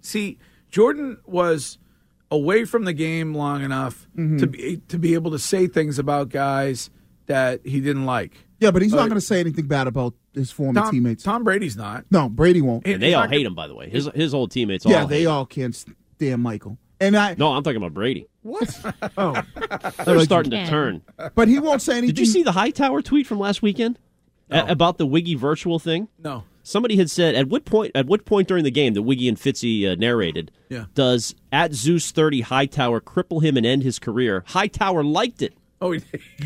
Speaker 5: Jordan was away from the game long enough to be able to say things about guys that he didn't like.
Speaker 14: Yeah, but he's not going to say anything bad about his former teammates.
Speaker 5: Tom Brady's not.
Speaker 14: No, Brady won't.
Speaker 11: And they all hate him, by the way. His old teammates
Speaker 14: all they all can't stand Michael.
Speaker 11: No, I'm talking about Brady.
Speaker 14: What?
Speaker 11: They're starting to turn.
Speaker 14: But he won't say anything.
Speaker 11: Did you see the Hightower tweet from last weekend about the Wiggy virtual thing?
Speaker 5: No.
Speaker 11: Somebody had said, at what point during the game that Wiggy and Fitzy narrated, does at Zeus 30 Hightower cripple him and end his career? Hightower liked it.
Speaker 5: Oh, he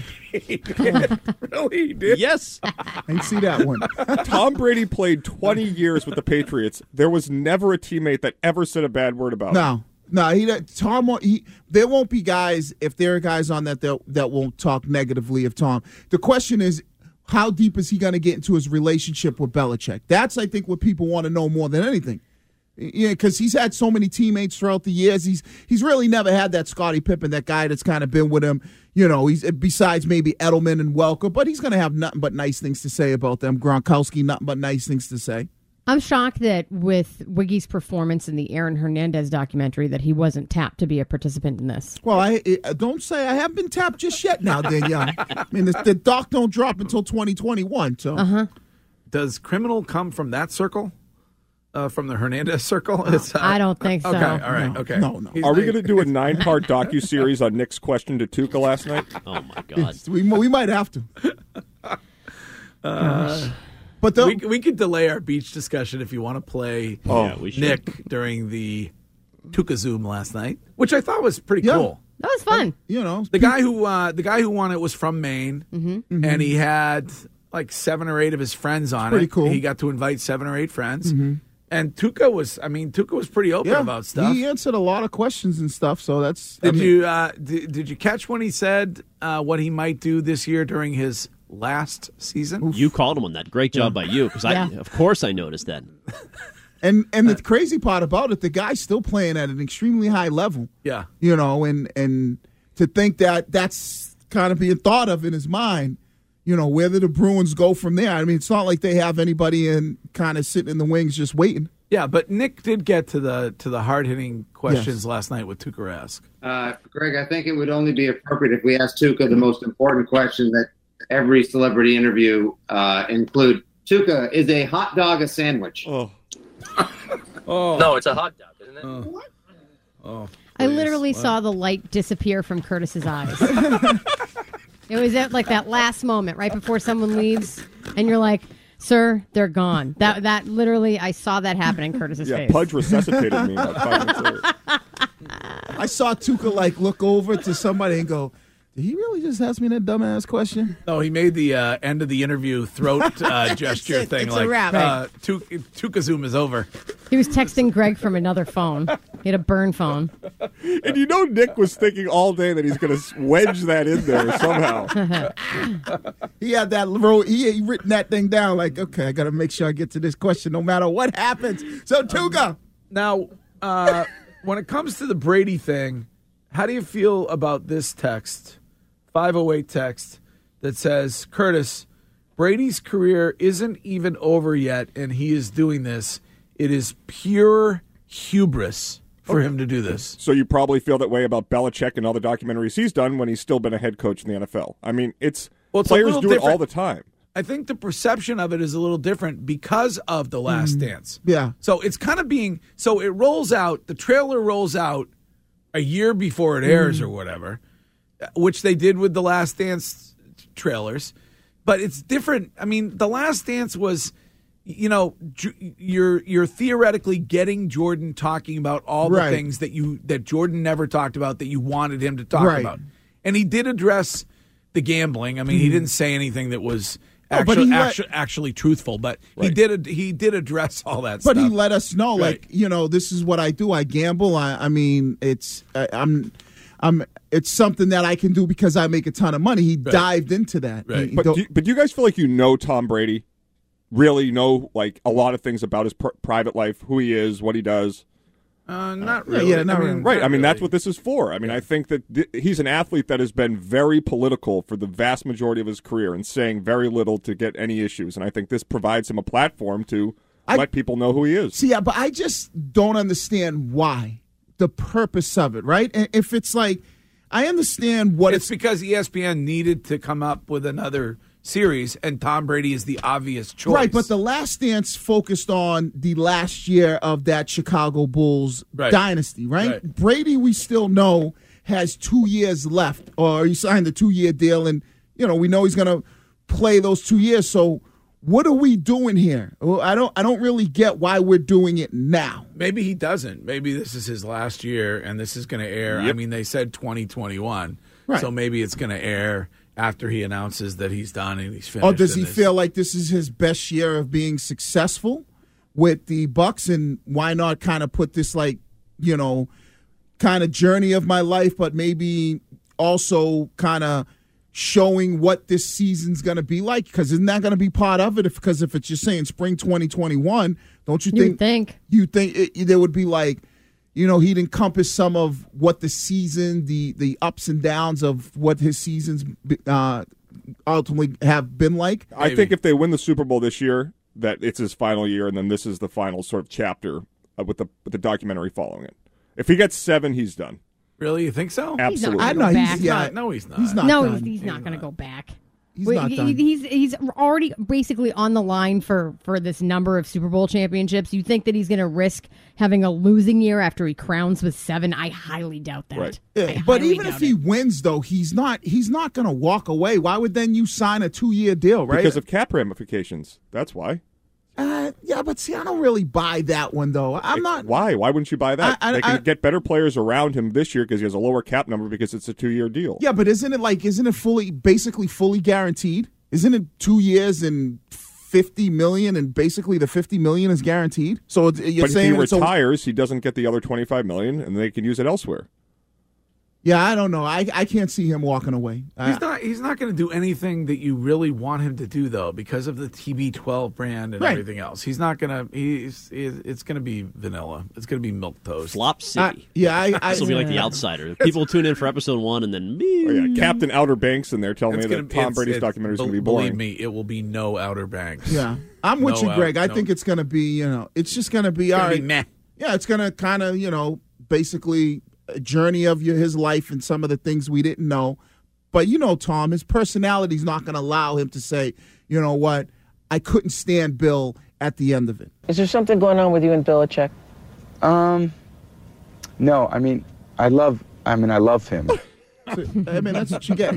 Speaker 5: did. Really? He did?
Speaker 11: Yes.
Speaker 14: I didn't see that one.
Speaker 13: Tom Brady played 20 years with the Patriots. There was never a teammate that ever said a bad word about him.
Speaker 14: No. No, Tom. There won't be guys, if there are guys on that won't talk negatively of Tom. The question is, how deep is he going to get into his relationship with Belichick? That's, I think, what people want to know more than anything. Yeah, because he's had so many teammates throughout the years. He's really never had that Scottie Pippen, that guy that's kind of been with him. You know, he's besides maybe Edelman and Welker, but he's going to have nothing but nice things to say about them. Gronkowski, nothing but nice things to say.
Speaker 9: I'm shocked that with Wiggy's performance in the Aaron Hernandez documentary that he wasn't tapped to be a participant in this.
Speaker 14: Well, I don't say I haven't been tapped just yet now, Danielle. I mean, the doc don't drop until 2021. So,
Speaker 5: Does criminal come from that circle? From the Hernandez circle?
Speaker 9: I don't think so.
Speaker 5: Okay, all right, okay.
Speaker 14: No.
Speaker 13: Are we going to do a 9-part docuseries on Nick's question to Tuca last night?
Speaker 11: Oh, my God.
Speaker 14: We might have to. But
Speaker 5: we could delay our beach discussion if you want to play
Speaker 11: we should.
Speaker 5: Nick during the Tuca Zoom last night, which I thought was pretty cool.
Speaker 9: That was fun.
Speaker 5: The guy who won it was from Maine, and he had like 7 or 8 of his friends on it.
Speaker 14: Pretty cool.
Speaker 5: He got to invite 7 or 8 friends. And Tuca was pretty open about stuff.
Speaker 14: He answered a lot of questions and stuff. So that's.
Speaker 5: Did you catch when he said what he might do this year during his last season?
Speaker 11: You called him on that. Great job by you, because of course I noticed that.
Speaker 14: And the crazy part about it, the guy's still playing at an extremely high level.
Speaker 5: Yeah,
Speaker 14: you know, and to think that that's kind of being thought of in his mind. You know, where do the Bruins go from there? I mean, it's not like they have anybody in kind of sitting in the wings just waiting.
Speaker 5: Yeah, but Nick did get to the hard-hitting questions last night with Tuukka Rask.
Speaker 16: Greg, I think it would only be appropriate if we asked Tuukka the most important question that every celebrity interview include. Tuukka, is a hot dog a sandwich?
Speaker 15: No, it's a hot dog, isn't it?
Speaker 9: I literally saw the light disappear from Curtis's eyes. It was at like that last moment, right before someone leaves, and you're like, "Sir, they're gone." That literally, I saw that happen in Curtis's face.
Speaker 13: Yeah, Pudge resuscitated me about 5 minutes later.
Speaker 14: I saw Tuukka look over to somebody and go, "Did he really just ask me that dumbass question?"
Speaker 5: No, he made the end of the interview throat gesture thing.
Speaker 9: It's
Speaker 5: like
Speaker 9: a wrap.
Speaker 5: Tuukka Zoom is over.
Speaker 9: He was texting Greg from another phone. He had a burn phone.
Speaker 13: And you know Nick was thinking all day that he's going to wedge that in there somehow.
Speaker 14: He had that he written that thing down like, okay, I got to make sure I get to this question no matter what happens. So, Tuukka.
Speaker 5: Now, when it comes to the Brady thing, how do you feel about this text, 508 text, that says, Curtis, Brady's career isn't even over yet, and he is doing this. It is pure hubris for him to do this.
Speaker 13: So you probably feel that way about Belichick and all the documentaries he's done when he's still been a head coach in the NFL. I mean, players do it all the time.
Speaker 5: I think the perception of it is a little different because of The Last Dance.
Speaker 14: Yeah.
Speaker 5: So it's kind of so it rolls out, the trailer rolls out a year before it airs or whatever, which they did with The Last Dance trailers. But it's different. I mean, The Last Dance was, you know, you're theoretically getting Jordan talking about all the things that Jordan never talked about that you wanted him to talk about. And he did address the gambling. I mean, he didn't say anything that was actually truthful, but he did address all that stuff.
Speaker 14: But he let us know, like, you know, this is what I do. I gamble. I mean, it's it's something that I can do because I make a ton of money. He dived into that.
Speaker 13: Right. But do you guys feel like you know Tom Brady? Really know like a lot of things about his private life, who he is, what he does?
Speaker 5: Not really.
Speaker 14: Yeah, not really.
Speaker 13: I mean, that's what this is for. I mean, I think that he's an athlete that has been very political for the vast majority of his career and saying very little to get any issues. And I think this provides him a platform to let people know who he is.
Speaker 14: See, but I just don't understand why, the purpose of it, right? And if it's like, I understand what
Speaker 5: it's because ESPN needed to come up with another series, and Tom Brady is the obvious choice.
Speaker 14: Right, but The Last Dance focused on the last year of that Chicago Bulls dynasty, right? Brady, we still know, has 2 years left, or he signed a 2-year deal, and, you know, we know he's going to play those 2 years. So what are we doing here? Well, I don't really get why we're doing it now.
Speaker 5: Maybe he doesn't. Maybe this is his last year, and this is going to air. I mean, they said 2021, so maybe it's going to air after he announces that he's done and he's finished.
Speaker 14: Or does he feel like this is his best year of being successful with the Bucks, and why not kind of put this, like, you know, kind of journey of my life, but maybe also kind of showing what this season's going to be like? Because isn't that going to be part of it? Because if it's just saying spring 2021, don't you think? You think there would be like, he'd encompass some of what the season, the ups and downs of what his seasons ultimately have been like?
Speaker 13: I think if they win the Super Bowl this year, that it's his final year, and then this is the final sort of chapter with the documentary following it. If he gets 7, he's done.
Speaker 5: Really? You think so?
Speaker 13: Absolutely.
Speaker 9: He's not
Speaker 5: He's not.
Speaker 14: He's not.
Speaker 9: No,
Speaker 14: done.
Speaker 9: he's not going to go back.
Speaker 14: He's not done.
Speaker 9: He's already basically on the line for this number of Super Bowl championships. You think that he's going to risk having a losing year after he crowns with 7? I highly doubt that.
Speaker 13: Right.
Speaker 14: Yeah, but even if he wins, though, he's not going to walk away. Why would then you sign a 2-year deal, right?
Speaker 13: Because of cap ramifications. That's why.
Speaker 14: Yeah, but see, I don't really buy that one, though. I'm not.
Speaker 13: Why? Why wouldn't you buy that? They can get better players around him this year because he has a lower cap number because it's a 2-year deal.
Speaker 14: Yeah, but isn't it basically fully guaranteed? Isn't it 2 years and $50 million, and basically the $50 million is guaranteed? So you're saying
Speaker 13: if he retires, he doesn't get the other $25 million, and they can use it elsewhere.
Speaker 14: Yeah, I don't know. I can't see him walking away.
Speaker 5: He's not going to do anything that you really want him to do, though, because of the TB12 brand and everything else. He's not going to. It's going to be vanilla. It's going to be milquetoast.
Speaker 11: Flop City.
Speaker 5: This
Speaker 11: will be like The Outsider. People tune in for episode 1 and then
Speaker 13: Captain Outer Banks in there telling me that Tom Brady's documentary is going to be boring.
Speaker 5: Believe me, it will be no Outer Banks.
Speaker 14: Yeah, I'm with you, Greg. I think it's going to be. It's just going to be all right.
Speaker 5: Meh.
Speaker 14: Yeah, it's going to kind of basically a journey of his life and some of the things we didn't know. But Tom, his personality's not going to allow him to say, you know what, I couldn't stand Bill at the end of it.
Speaker 17: Is there something going on with you and Belichick?
Speaker 18: No, I love him.
Speaker 14: That's what you get.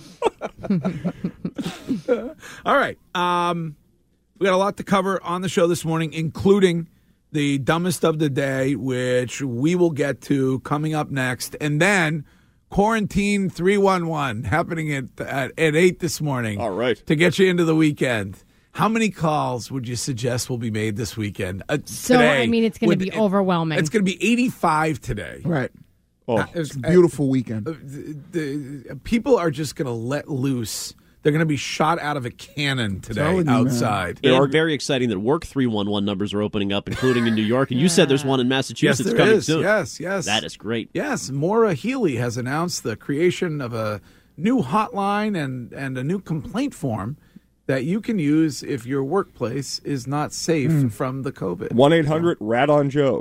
Speaker 5: All right. We got a lot to cover on the show this morning, including the dumbest of the day, which we will get to coming up next. And then Quarantine 311 happening at 8 this morning.
Speaker 13: All right.
Speaker 5: To get you into the weekend. How many calls would you suggest will be made this weekend?
Speaker 9: Today, it's going to be overwhelming.
Speaker 5: It's going to be 85 today.
Speaker 14: Right. Oh, it's a beautiful weekend.
Speaker 5: The people are just going to let loose. They're going to be shot out of a cannon today outside.
Speaker 11: They are very exciting that Work 311 numbers are opening up, including in New York. And you said there's one in Massachusetts coming soon.
Speaker 5: Yes.
Speaker 11: That is great.
Speaker 5: Yes, Maura Healy has announced the creation of a new hotline and a new complaint form that you can use if your workplace is not safe from the COVID.
Speaker 13: 1-800-RAT-ON-JOE.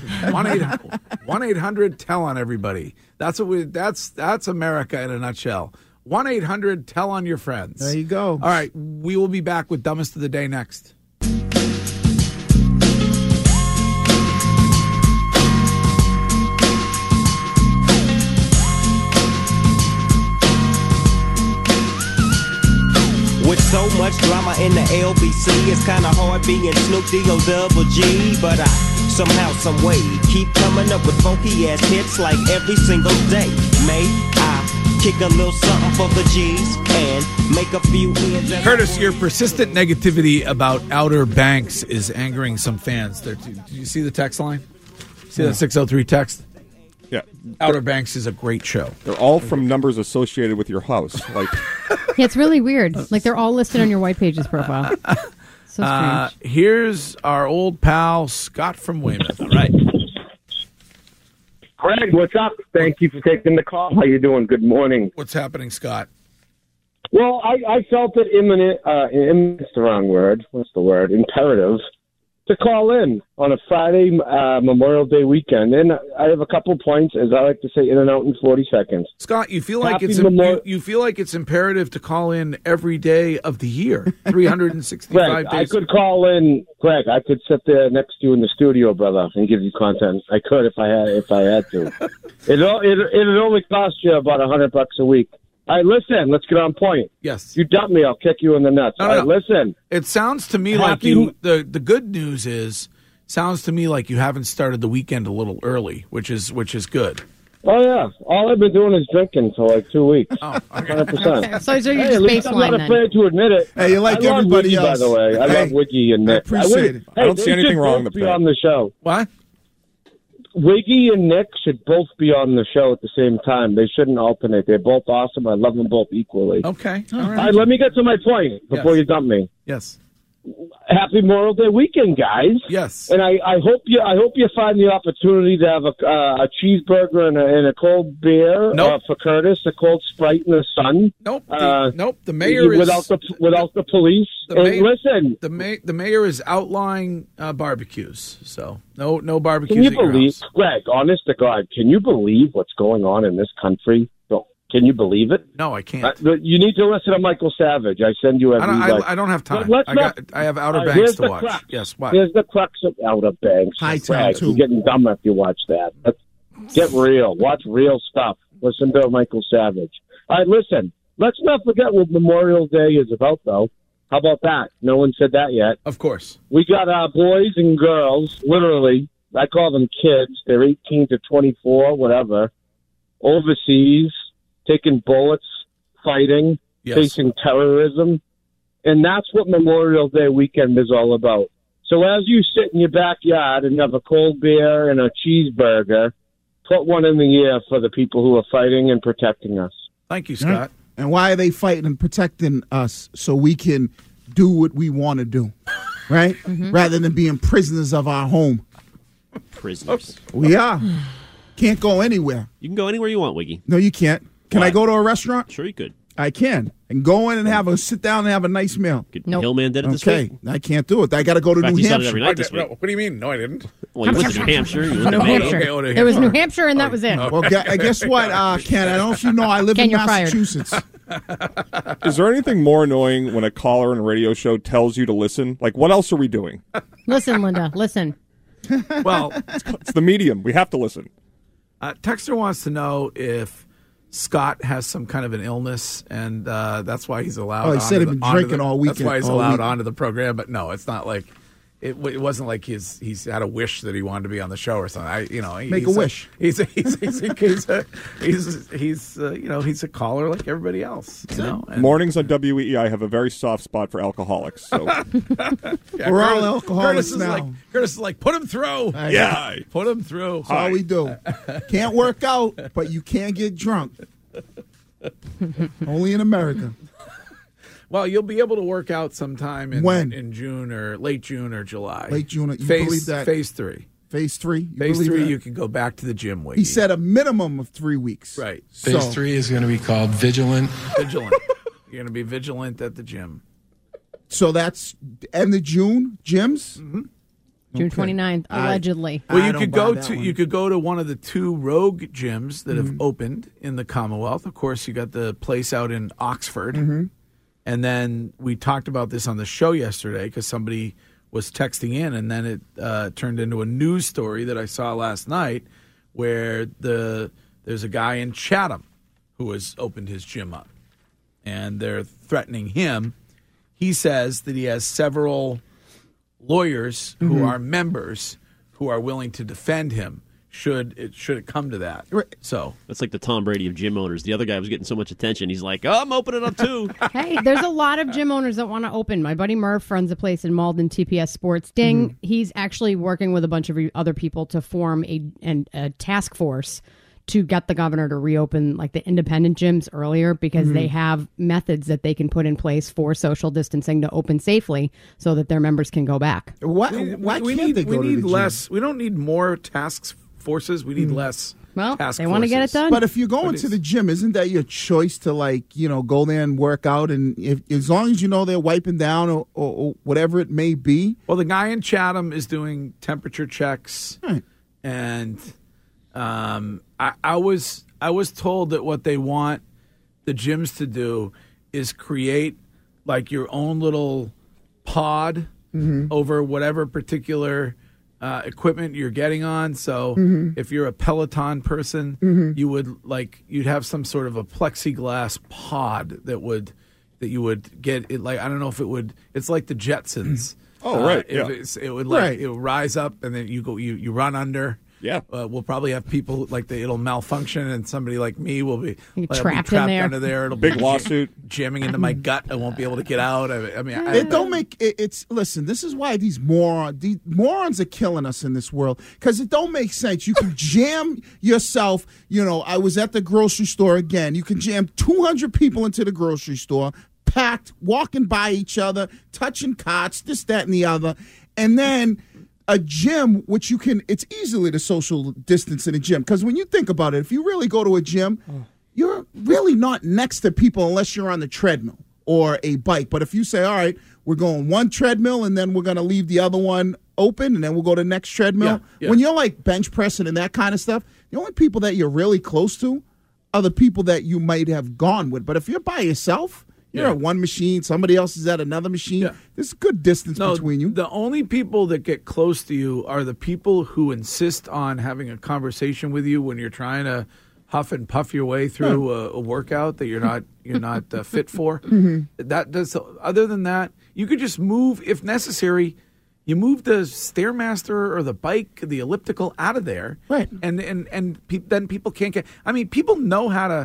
Speaker 5: 1-800-TELL-ON-EVERYBODY. That's America in a nutshell. 1-800-TELL-ON-YOUR-FRIENDS.
Speaker 14: There you go.
Speaker 5: All right, we will be back with Dumbest of the Day next.
Speaker 19: With so much drama in the LBC, it's kinda hard being Snoop D-O-double-G. But I somehow, some way, keep coming up with funky ass hits like every single day. May I kick a little something for the G's and make a few ends.
Speaker 5: Curtis, your persistent negativity about Outer Banks is angering some fans. Did you see the text line? See that 603 text?
Speaker 13: Yeah.
Speaker 5: Outer Banks is a great show.
Speaker 13: They're all from numbers associated with your house. Like,
Speaker 9: yeah, it's really weird. Like they're all listed on your White Pages profile. So strange.
Speaker 5: Here's our old pal, Scott from Weymouth. All right.
Speaker 20: Greg, what's up? Thank you for taking the call. How you doing? Good morning.
Speaker 5: What's happening, Scott?
Speaker 20: Well, I felt it imminent's the wrong word. What's the word? Imperative to call in on a Friday Memorial Day weekend. And I have a couple points, as I like to say, in and out in 40 seconds.
Speaker 5: Scott, you feel like you feel like it's imperative to call in every day of the year, 365
Speaker 20: Greg,
Speaker 5: days.
Speaker 20: I could call in, Greg. I could sit there next to you in the studio, brother, and give you content. I could if I had to. It'd only cost you about $100 a week. All right, listen, let's get on point.
Speaker 5: Yes.
Speaker 20: You dump me, I'll kick you in the nuts.
Speaker 5: No,
Speaker 20: All right, listen.
Speaker 5: It sounds to me like you, the good news is, sounds to me like you haven't started the weekend a little early, which is good.
Speaker 20: Oh, yeah. All I've been doing is drinking for like 2 weeks.
Speaker 5: Oh, okay.
Speaker 20: 100%.
Speaker 9: So you're
Speaker 20: hey,
Speaker 9: just baseline
Speaker 20: I'm not afraid to admit it.
Speaker 14: Hey, you like
Speaker 20: I love
Speaker 14: everybody
Speaker 20: Wiggy,
Speaker 14: else.
Speaker 20: by the way. I love Wiggy and Nick.
Speaker 14: I appreciate it.
Speaker 13: I don't see anything wrong with
Speaker 20: that. On the show.
Speaker 5: What?
Speaker 20: Wiggy and Nick should both be on the show at the same time. They shouldn't alternate. They're both awesome. I love them both equally.
Speaker 5: Okay. All
Speaker 20: All right, let me get to my point before you dump me.
Speaker 5: Yes.
Speaker 20: Happy Memorial Day weekend, guys.
Speaker 5: Yes.
Speaker 20: And I hope you find the opportunity to have a cheeseburger and a cold beer for Curtis, a cold Sprite in the sun.
Speaker 5: Nope. The mayor is
Speaker 20: without the police. Listen,
Speaker 5: the mayor is outlawing barbecues. So no barbecues.
Speaker 20: Can you
Speaker 5: at your
Speaker 20: believe,
Speaker 5: house.
Speaker 20: Greg? Honest to God, can you believe what's going on in this country? Can you believe it?
Speaker 5: No, I can't.
Speaker 20: You need to listen to Michael Savage. I send you every.
Speaker 5: I don't have time. I have Outer Banks to watch.
Speaker 20: Crux.
Speaker 5: Yes, what?
Speaker 20: Here's the crux of Outer Banks.
Speaker 14: Hightown, too.
Speaker 20: You're getting dumb if you watch that. Get real. Watch real stuff. Listen to Michael Savage. All right, listen. Let's not forget what Memorial Day is about, though. How about that? No one said that yet.
Speaker 5: Of course.
Speaker 20: We got our boys and girls, literally, I call them kids. They're 18 to 24, whatever, overseas, taking bullets, fighting, facing terrorism. And that's what Memorial Day weekend is all about. So as you sit in your backyard and have a cold beer and a cheeseburger, put one in the air for the people who are fighting and protecting us.
Speaker 5: Thank you, Scott.
Speaker 14: And why are they fighting and protecting us? So we can do what we want to do, right? Rather than being prisoners of our home.
Speaker 11: Prisoners.
Speaker 14: We are. Can't go anywhere.
Speaker 11: You can go anywhere you want, Wiggy.
Speaker 14: No, you can't. Can I go to a restaurant?
Speaker 11: Sure you could.
Speaker 14: I can. And go in and sit down and have a nice meal.
Speaker 11: Hillman did it this week.
Speaker 14: I can't do it. I got to go to New Hampshire.
Speaker 11: Every night this week.
Speaker 5: What do you mean? No, I didn't.
Speaker 11: Well, you went to New Hampshire. You went
Speaker 9: New
Speaker 11: to
Speaker 9: Hampshire.
Speaker 11: Maine.
Speaker 9: It was New Hampshire, and that was it.
Speaker 14: Well, guess what, Ken? I don't know if you know, I live in
Speaker 9: you're fired.
Speaker 14: Massachusetts.
Speaker 13: Is there anything more annoying when a caller in a radio show tells you to listen? Like, what else are we doing?
Speaker 9: Listen, Linda, listen.
Speaker 5: Well,
Speaker 13: it's the medium. We have to listen.
Speaker 5: Texter wants to know if Scott has some kind of an illness, and that's why he's allowed.
Speaker 14: Oh, he said he'd been drinking all weekend.
Speaker 5: That's why he's allowed onto the program. But no, it's not like it wasn't like he's had a wish that he wanted to be on the show or something.
Speaker 14: Make a wish.
Speaker 5: He's a caller like everybody else. And
Speaker 13: Mornings on WEEI have a very soft spot for alcoholics. So
Speaker 14: we're all alcoholics
Speaker 5: Curtis is like, put him through. Put him through.
Speaker 14: That's all we do. Can't work out, but you can get drunk. Only in America.
Speaker 5: Well, you'll be able to work out sometime in June or late June or July.
Speaker 14: Late June. You
Speaker 5: phase,
Speaker 14: believe that?
Speaker 5: Phase 3.
Speaker 14: Phase 3?
Speaker 5: Phase 3, you can go back to the gym.
Speaker 14: He said a minimum of 3 weeks.
Speaker 5: Right.
Speaker 21: Phase 3 is going to be called Vigilant.
Speaker 5: Vigilant. You're going to be vigilant at the gym.
Speaker 14: So that's end of June, gyms?
Speaker 5: Mm-hmm.
Speaker 9: June 29th, allegedly.
Speaker 5: Well, you could go to one of the 2 rogue gyms that have opened in the Commonwealth. Of course, you got the place out in Oxford. And then we talked about this on the show yesterday because somebody was texting in, and then it turned into a news story that I saw last night where there's a guy in Chatham who has opened his gym up, and they're threatening him. He says that he has several lawyers who are members who are willing to defend him should it come to that. So
Speaker 11: that's like the Tom Brady of gym owners. The other guy was getting so much attention. He's like, oh, I'm opening up too.
Speaker 9: Hey, there's a lot of gym owners that want to open. My buddy Murph runs a place in Malden, TPS Sports. Ding. He's actually working with a bunch of other people to form a task force to get the governor to reopen like the independent gyms earlier because they have methods that they can put in place for social distancing to open safely so that their members can go back.
Speaker 14: Why can't they go to the
Speaker 5: less.
Speaker 14: gym?
Speaker 5: We don't need more task forces. We need less.
Speaker 9: Well,
Speaker 5: task
Speaker 9: they want to get it done.
Speaker 14: But if you're going to the gym, isn't that your choice to go there and work out? And as long as you know they're wiping down or whatever it may be.
Speaker 5: Well, the guy in Chatham is doing temperature checks, and I was told that what they want the gyms to do is create like your own little pod over whatever particular equipment you're getting on. So if you're a Peloton person, you'd have some sort of a plexiglass pod that you would get it. Like, I don't know if it would, it's like the Jetsons.
Speaker 13: Oh, right.
Speaker 5: It would it would rise up and then you run under
Speaker 13: Yeah.
Speaker 5: We'll probably have people like it'll malfunction, and somebody like me will be
Speaker 9: trapped in there.
Speaker 5: under there. It'll
Speaker 13: Big
Speaker 5: be
Speaker 13: lawsuit
Speaker 5: jamming into my gut. I won't be able to get out. I mean,
Speaker 14: It don't make it's. Listen, this is why these morons are killing us in this world, because it don't make sense. You can jam yourself. I was at the grocery store again. You can jam 200 people into the grocery store, packed, walking by each other, touching carts, this, that, and the other, and then a gym, which it's easily to social distance in a gym, because when you think about it, if you really go to a gym, you're really not next to people unless you're on the treadmill or a bike. But if you say, all right, we're going one treadmill and then we're going to leave the other one open and then we'll go to the next treadmill.
Speaker 5: Yeah.
Speaker 14: When you're like bench pressing and that kind of stuff, the only people that you're really close to are the people that you might have gone with. But if you're by yourself, you're at one machine, somebody else is at another machine. Yeah. There's a good distance between you.
Speaker 5: The only people that get close to you are the people who insist on having a conversation with you when you're trying to huff and puff your way through a workout that you're not fit for.
Speaker 14: Mm-hmm.
Speaker 5: That does. Other than that, you could just move if necessary. You move the Stairmaster or the bike, the elliptical out of there,
Speaker 14: right?
Speaker 5: And then people can't get. I mean, people know how to.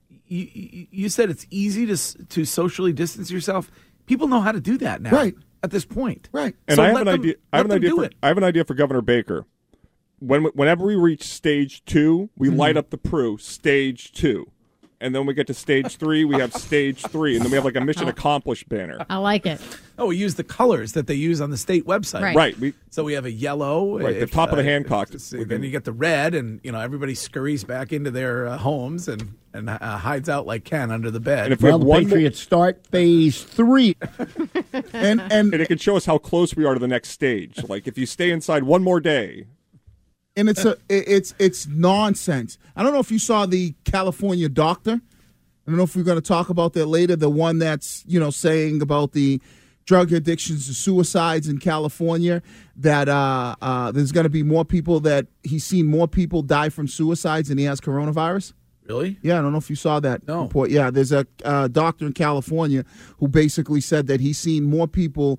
Speaker 5: You said it's easy to socially distance yourself. People know how to do that now,
Speaker 14: right?
Speaker 5: At this point,
Speaker 14: right?
Speaker 13: And
Speaker 5: so
Speaker 13: I have an idea. I have an idea for Governor Baker. Whenever we reach stage 2, we light up the Pru stage 2, and then we get to stage 3, we have stage 3, and then we have like a mission accomplished banner.
Speaker 9: I like it.
Speaker 5: Oh, we use the colors that they use on the state website.
Speaker 13: Right.
Speaker 5: So we have a yellow.
Speaker 13: Right, the top of the Hancock.
Speaker 5: Then you get the red, and everybody scurries back into their homes and hides out like Ken under the bed.
Speaker 13: And if we have one
Speaker 10: Patriots start phase 3.
Speaker 14: and
Speaker 13: it can show us how close we are to the next stage. Like if you stay inside one more day.
Speaker 14: And it's nonsense. I don't know if you saw the California doctor. I don't know if we're going to talk about that later. The one that's saying about the drug addictions and suicides in California, that there's going to be more people, that he's seen more people die from suicides than he has coronavirus.
Speaker 5: Really?
Speaker 14: Yeah, I don't know if you saw that report.
Speaker 5: No.
Speaker 14: Yeah, there's a doctor in California who basically said that he's seen more people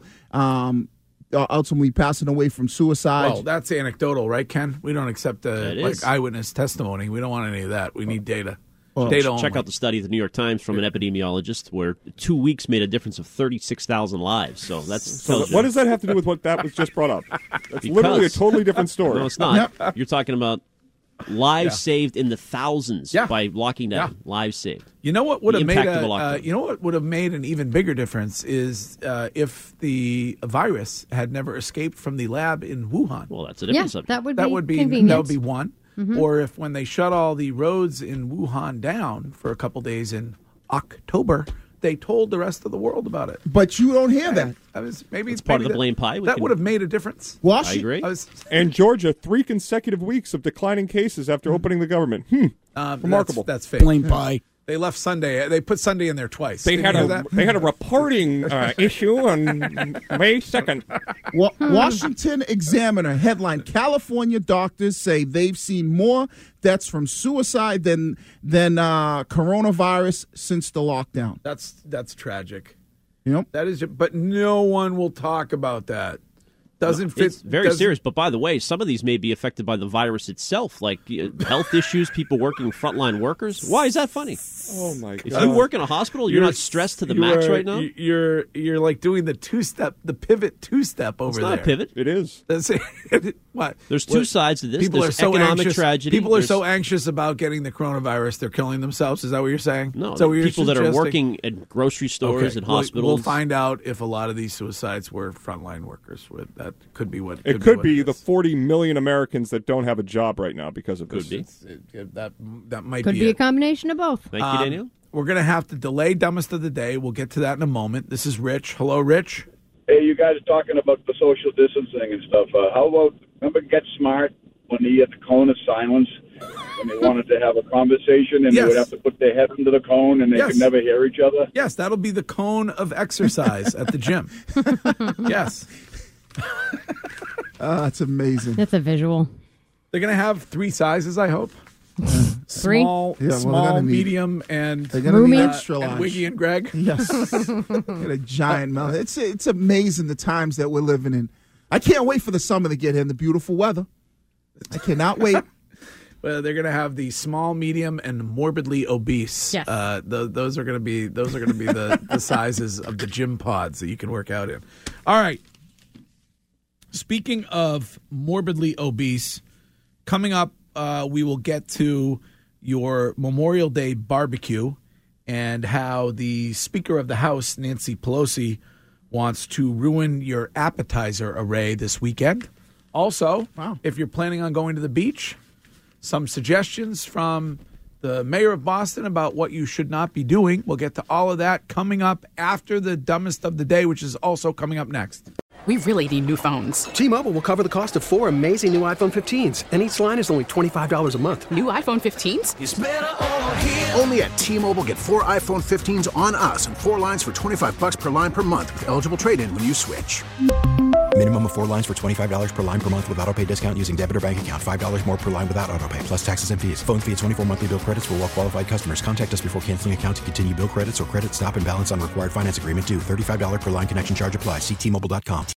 Speaker 14: ultimately passing away from suicide.
Speaker 5: Well, that's anecdotal, right, Ken? We don't accept eyewitness testimony. We don't want any of that. We need data. Data
Speaker 11: check out the study of the New York Times from an epidemiologist where 2 weeks made a difference of 36,000 lives. So
Speaker 13: what does that have to do with what that was just brought up? That's literally a totally different story.
Speaker 11: No, it's not. You're talking about lives saved in the thousands by locking down. Lives saved.
Speaker 5: You know what would have made
Speaker 11: lockdown.
Speaker 5: would have made an even bigger difference is if the virus had never escaped from the lab in Wuhan.
Speaker 11: Well, that's a different subject.
Speaker 9: That would be
Speaker 5: convenient. That would be one.
Speaker 9: Mm-hmm.
Speaker 5: Or if when they shut all the roads in Wuhan down for a couple days in October, they told the rest of the world about it.
Speaker 14: But you don't hear that.
Speaker 5: Maybe
Speaker 11: it's part of the blame pie.
Speaker 5: That would have made a difference.
Speaker 11: I agree.
Speaker 13: And Georgia, 3 consecutive weeks of declining cases after opening the government. Remarkable.
Speaker 5: That's fake.
Speaker 10: Blame pie.
Speaker 5: They left Sunday. They put Sunday in there twice.
Speaker 13: They had a reporting issue on May 2nd.
Speaker 14: Washington Examiner headline: California doctors say they've seen more deaths from suicide than coronavirus since the lockdown.
Speaker 5: That's tragic.
Speaker 14: Yep.
Speaker 5: That is, but no one will talk about that. Doesn't fit.
Speaker 11: It's very serious. But by the way, some of these may be affected by the virus itself, like health issues, people working frontline workers. Why is that funny?
Speaker 13: Oh my God!
Speaker 11: If you work in a hospital, you're not stressed to the max right now.
Speaker 5: You're like doing the pivot two-step over there.
Speaker 11: It's not a pivot.
Speaker 13: It is.
Speaker 5: What?
Speaker 11: There's two sides to this.
Speaker 5: People
Speaker 11: There's
Speaker 5: are so
Speaker 11: economic
Speaker 5: anxious.
Speaker 11: tragedy.
Speaker 5: People are so anxious about getting the coronavirus, they're killing themselves. Is that what you're saying?
Speaker 11: No,
Speaker 5: is that what you're
Speaker 11: people that are
Speaker 5: suggesting?
Speaker 11: working at grocery stores and hospitals.
Speaker 5: We'll find out if a lot of these suicides were frontline workers. That could be what
Speaker 13: it could be. The 40 million Americans that don't have a job right now because of this.
Speaker 11: Could be.
Speaker 5: That might
Speaker 9: could be a combination of both.
Speaker 11: Thank you, Daniel.
Speaker 5: We're going to have to delay Dumbest of the Day. We'll get to that in a moment. This is Rich. Hello, Rich.
Speaker 1: Hey, you guys are talking about the social distancing and stuff. How about, remember Get Smart when they had the cone of silence when they wanted to have a conversation and they would have to put their head under the cone and they could never hear each other?
Speaker 5: Yes, that'll be the cone of exercise at the gym. Yes.
Speaker 14: That's amazing.
Speaker 9: That's a visual.
Speaker 5: They're going to have 3 sizes, I hope.
Speaker 9: 3?
Speaker 5: Small, medium, and
Speaker 14: they're going to need extra large.
Speaker 5: And Wiggy and Greg.
Speaker 14: Yes. Got a giant mouth. It's amazing the times that we're living in. I can't wait for the summer to get here and the beautiful weather. I cannot wait.
Speaker 5: Well, they're going to have the small, medium, and morbidly obese.
Speaker 9: Yes.
Speaker 5: Those are going to be the sizes of the gym pods that you can work out in. All right. Speaking of morbidly obese, coming up, we will get to your Memorial Day barbecue and how the Speaker of the House, Nancy Pelosi, wants to ruin your appetizer array this weekend. Also, if you're planning on going to the beach, some suggestions from the mayor of Boston about what you should not be doing. We'll get to all of that coming up after the dumbest of the day, which is also coming up next.
Speaker 2: We really need new phones.
Speaker 22: T-Mobile will cover the cost of 4 amazing new iPhone 15s, and each line is only $25 a month.
Speaker 2: New iPhone 15s?
Speaker 22: It's better over here.
Speaker 3: Only at T-Mobile, get 4 iPhone 15s on us and 4 lines for $25 per line per month with eligible trade-in when you switch. Minimum of 4 lines for $25 per line per month with autopay discount using debit or bank account. $5 more per line without autopay, plus taxes and fees. Phone fee at 24 monthly bill credits for well-qualified customers. Contact us before canceling account to continue bill credits or credit stop and balance on required finance agreement due. $35 per line connection charge applies. See T-Mobile.com.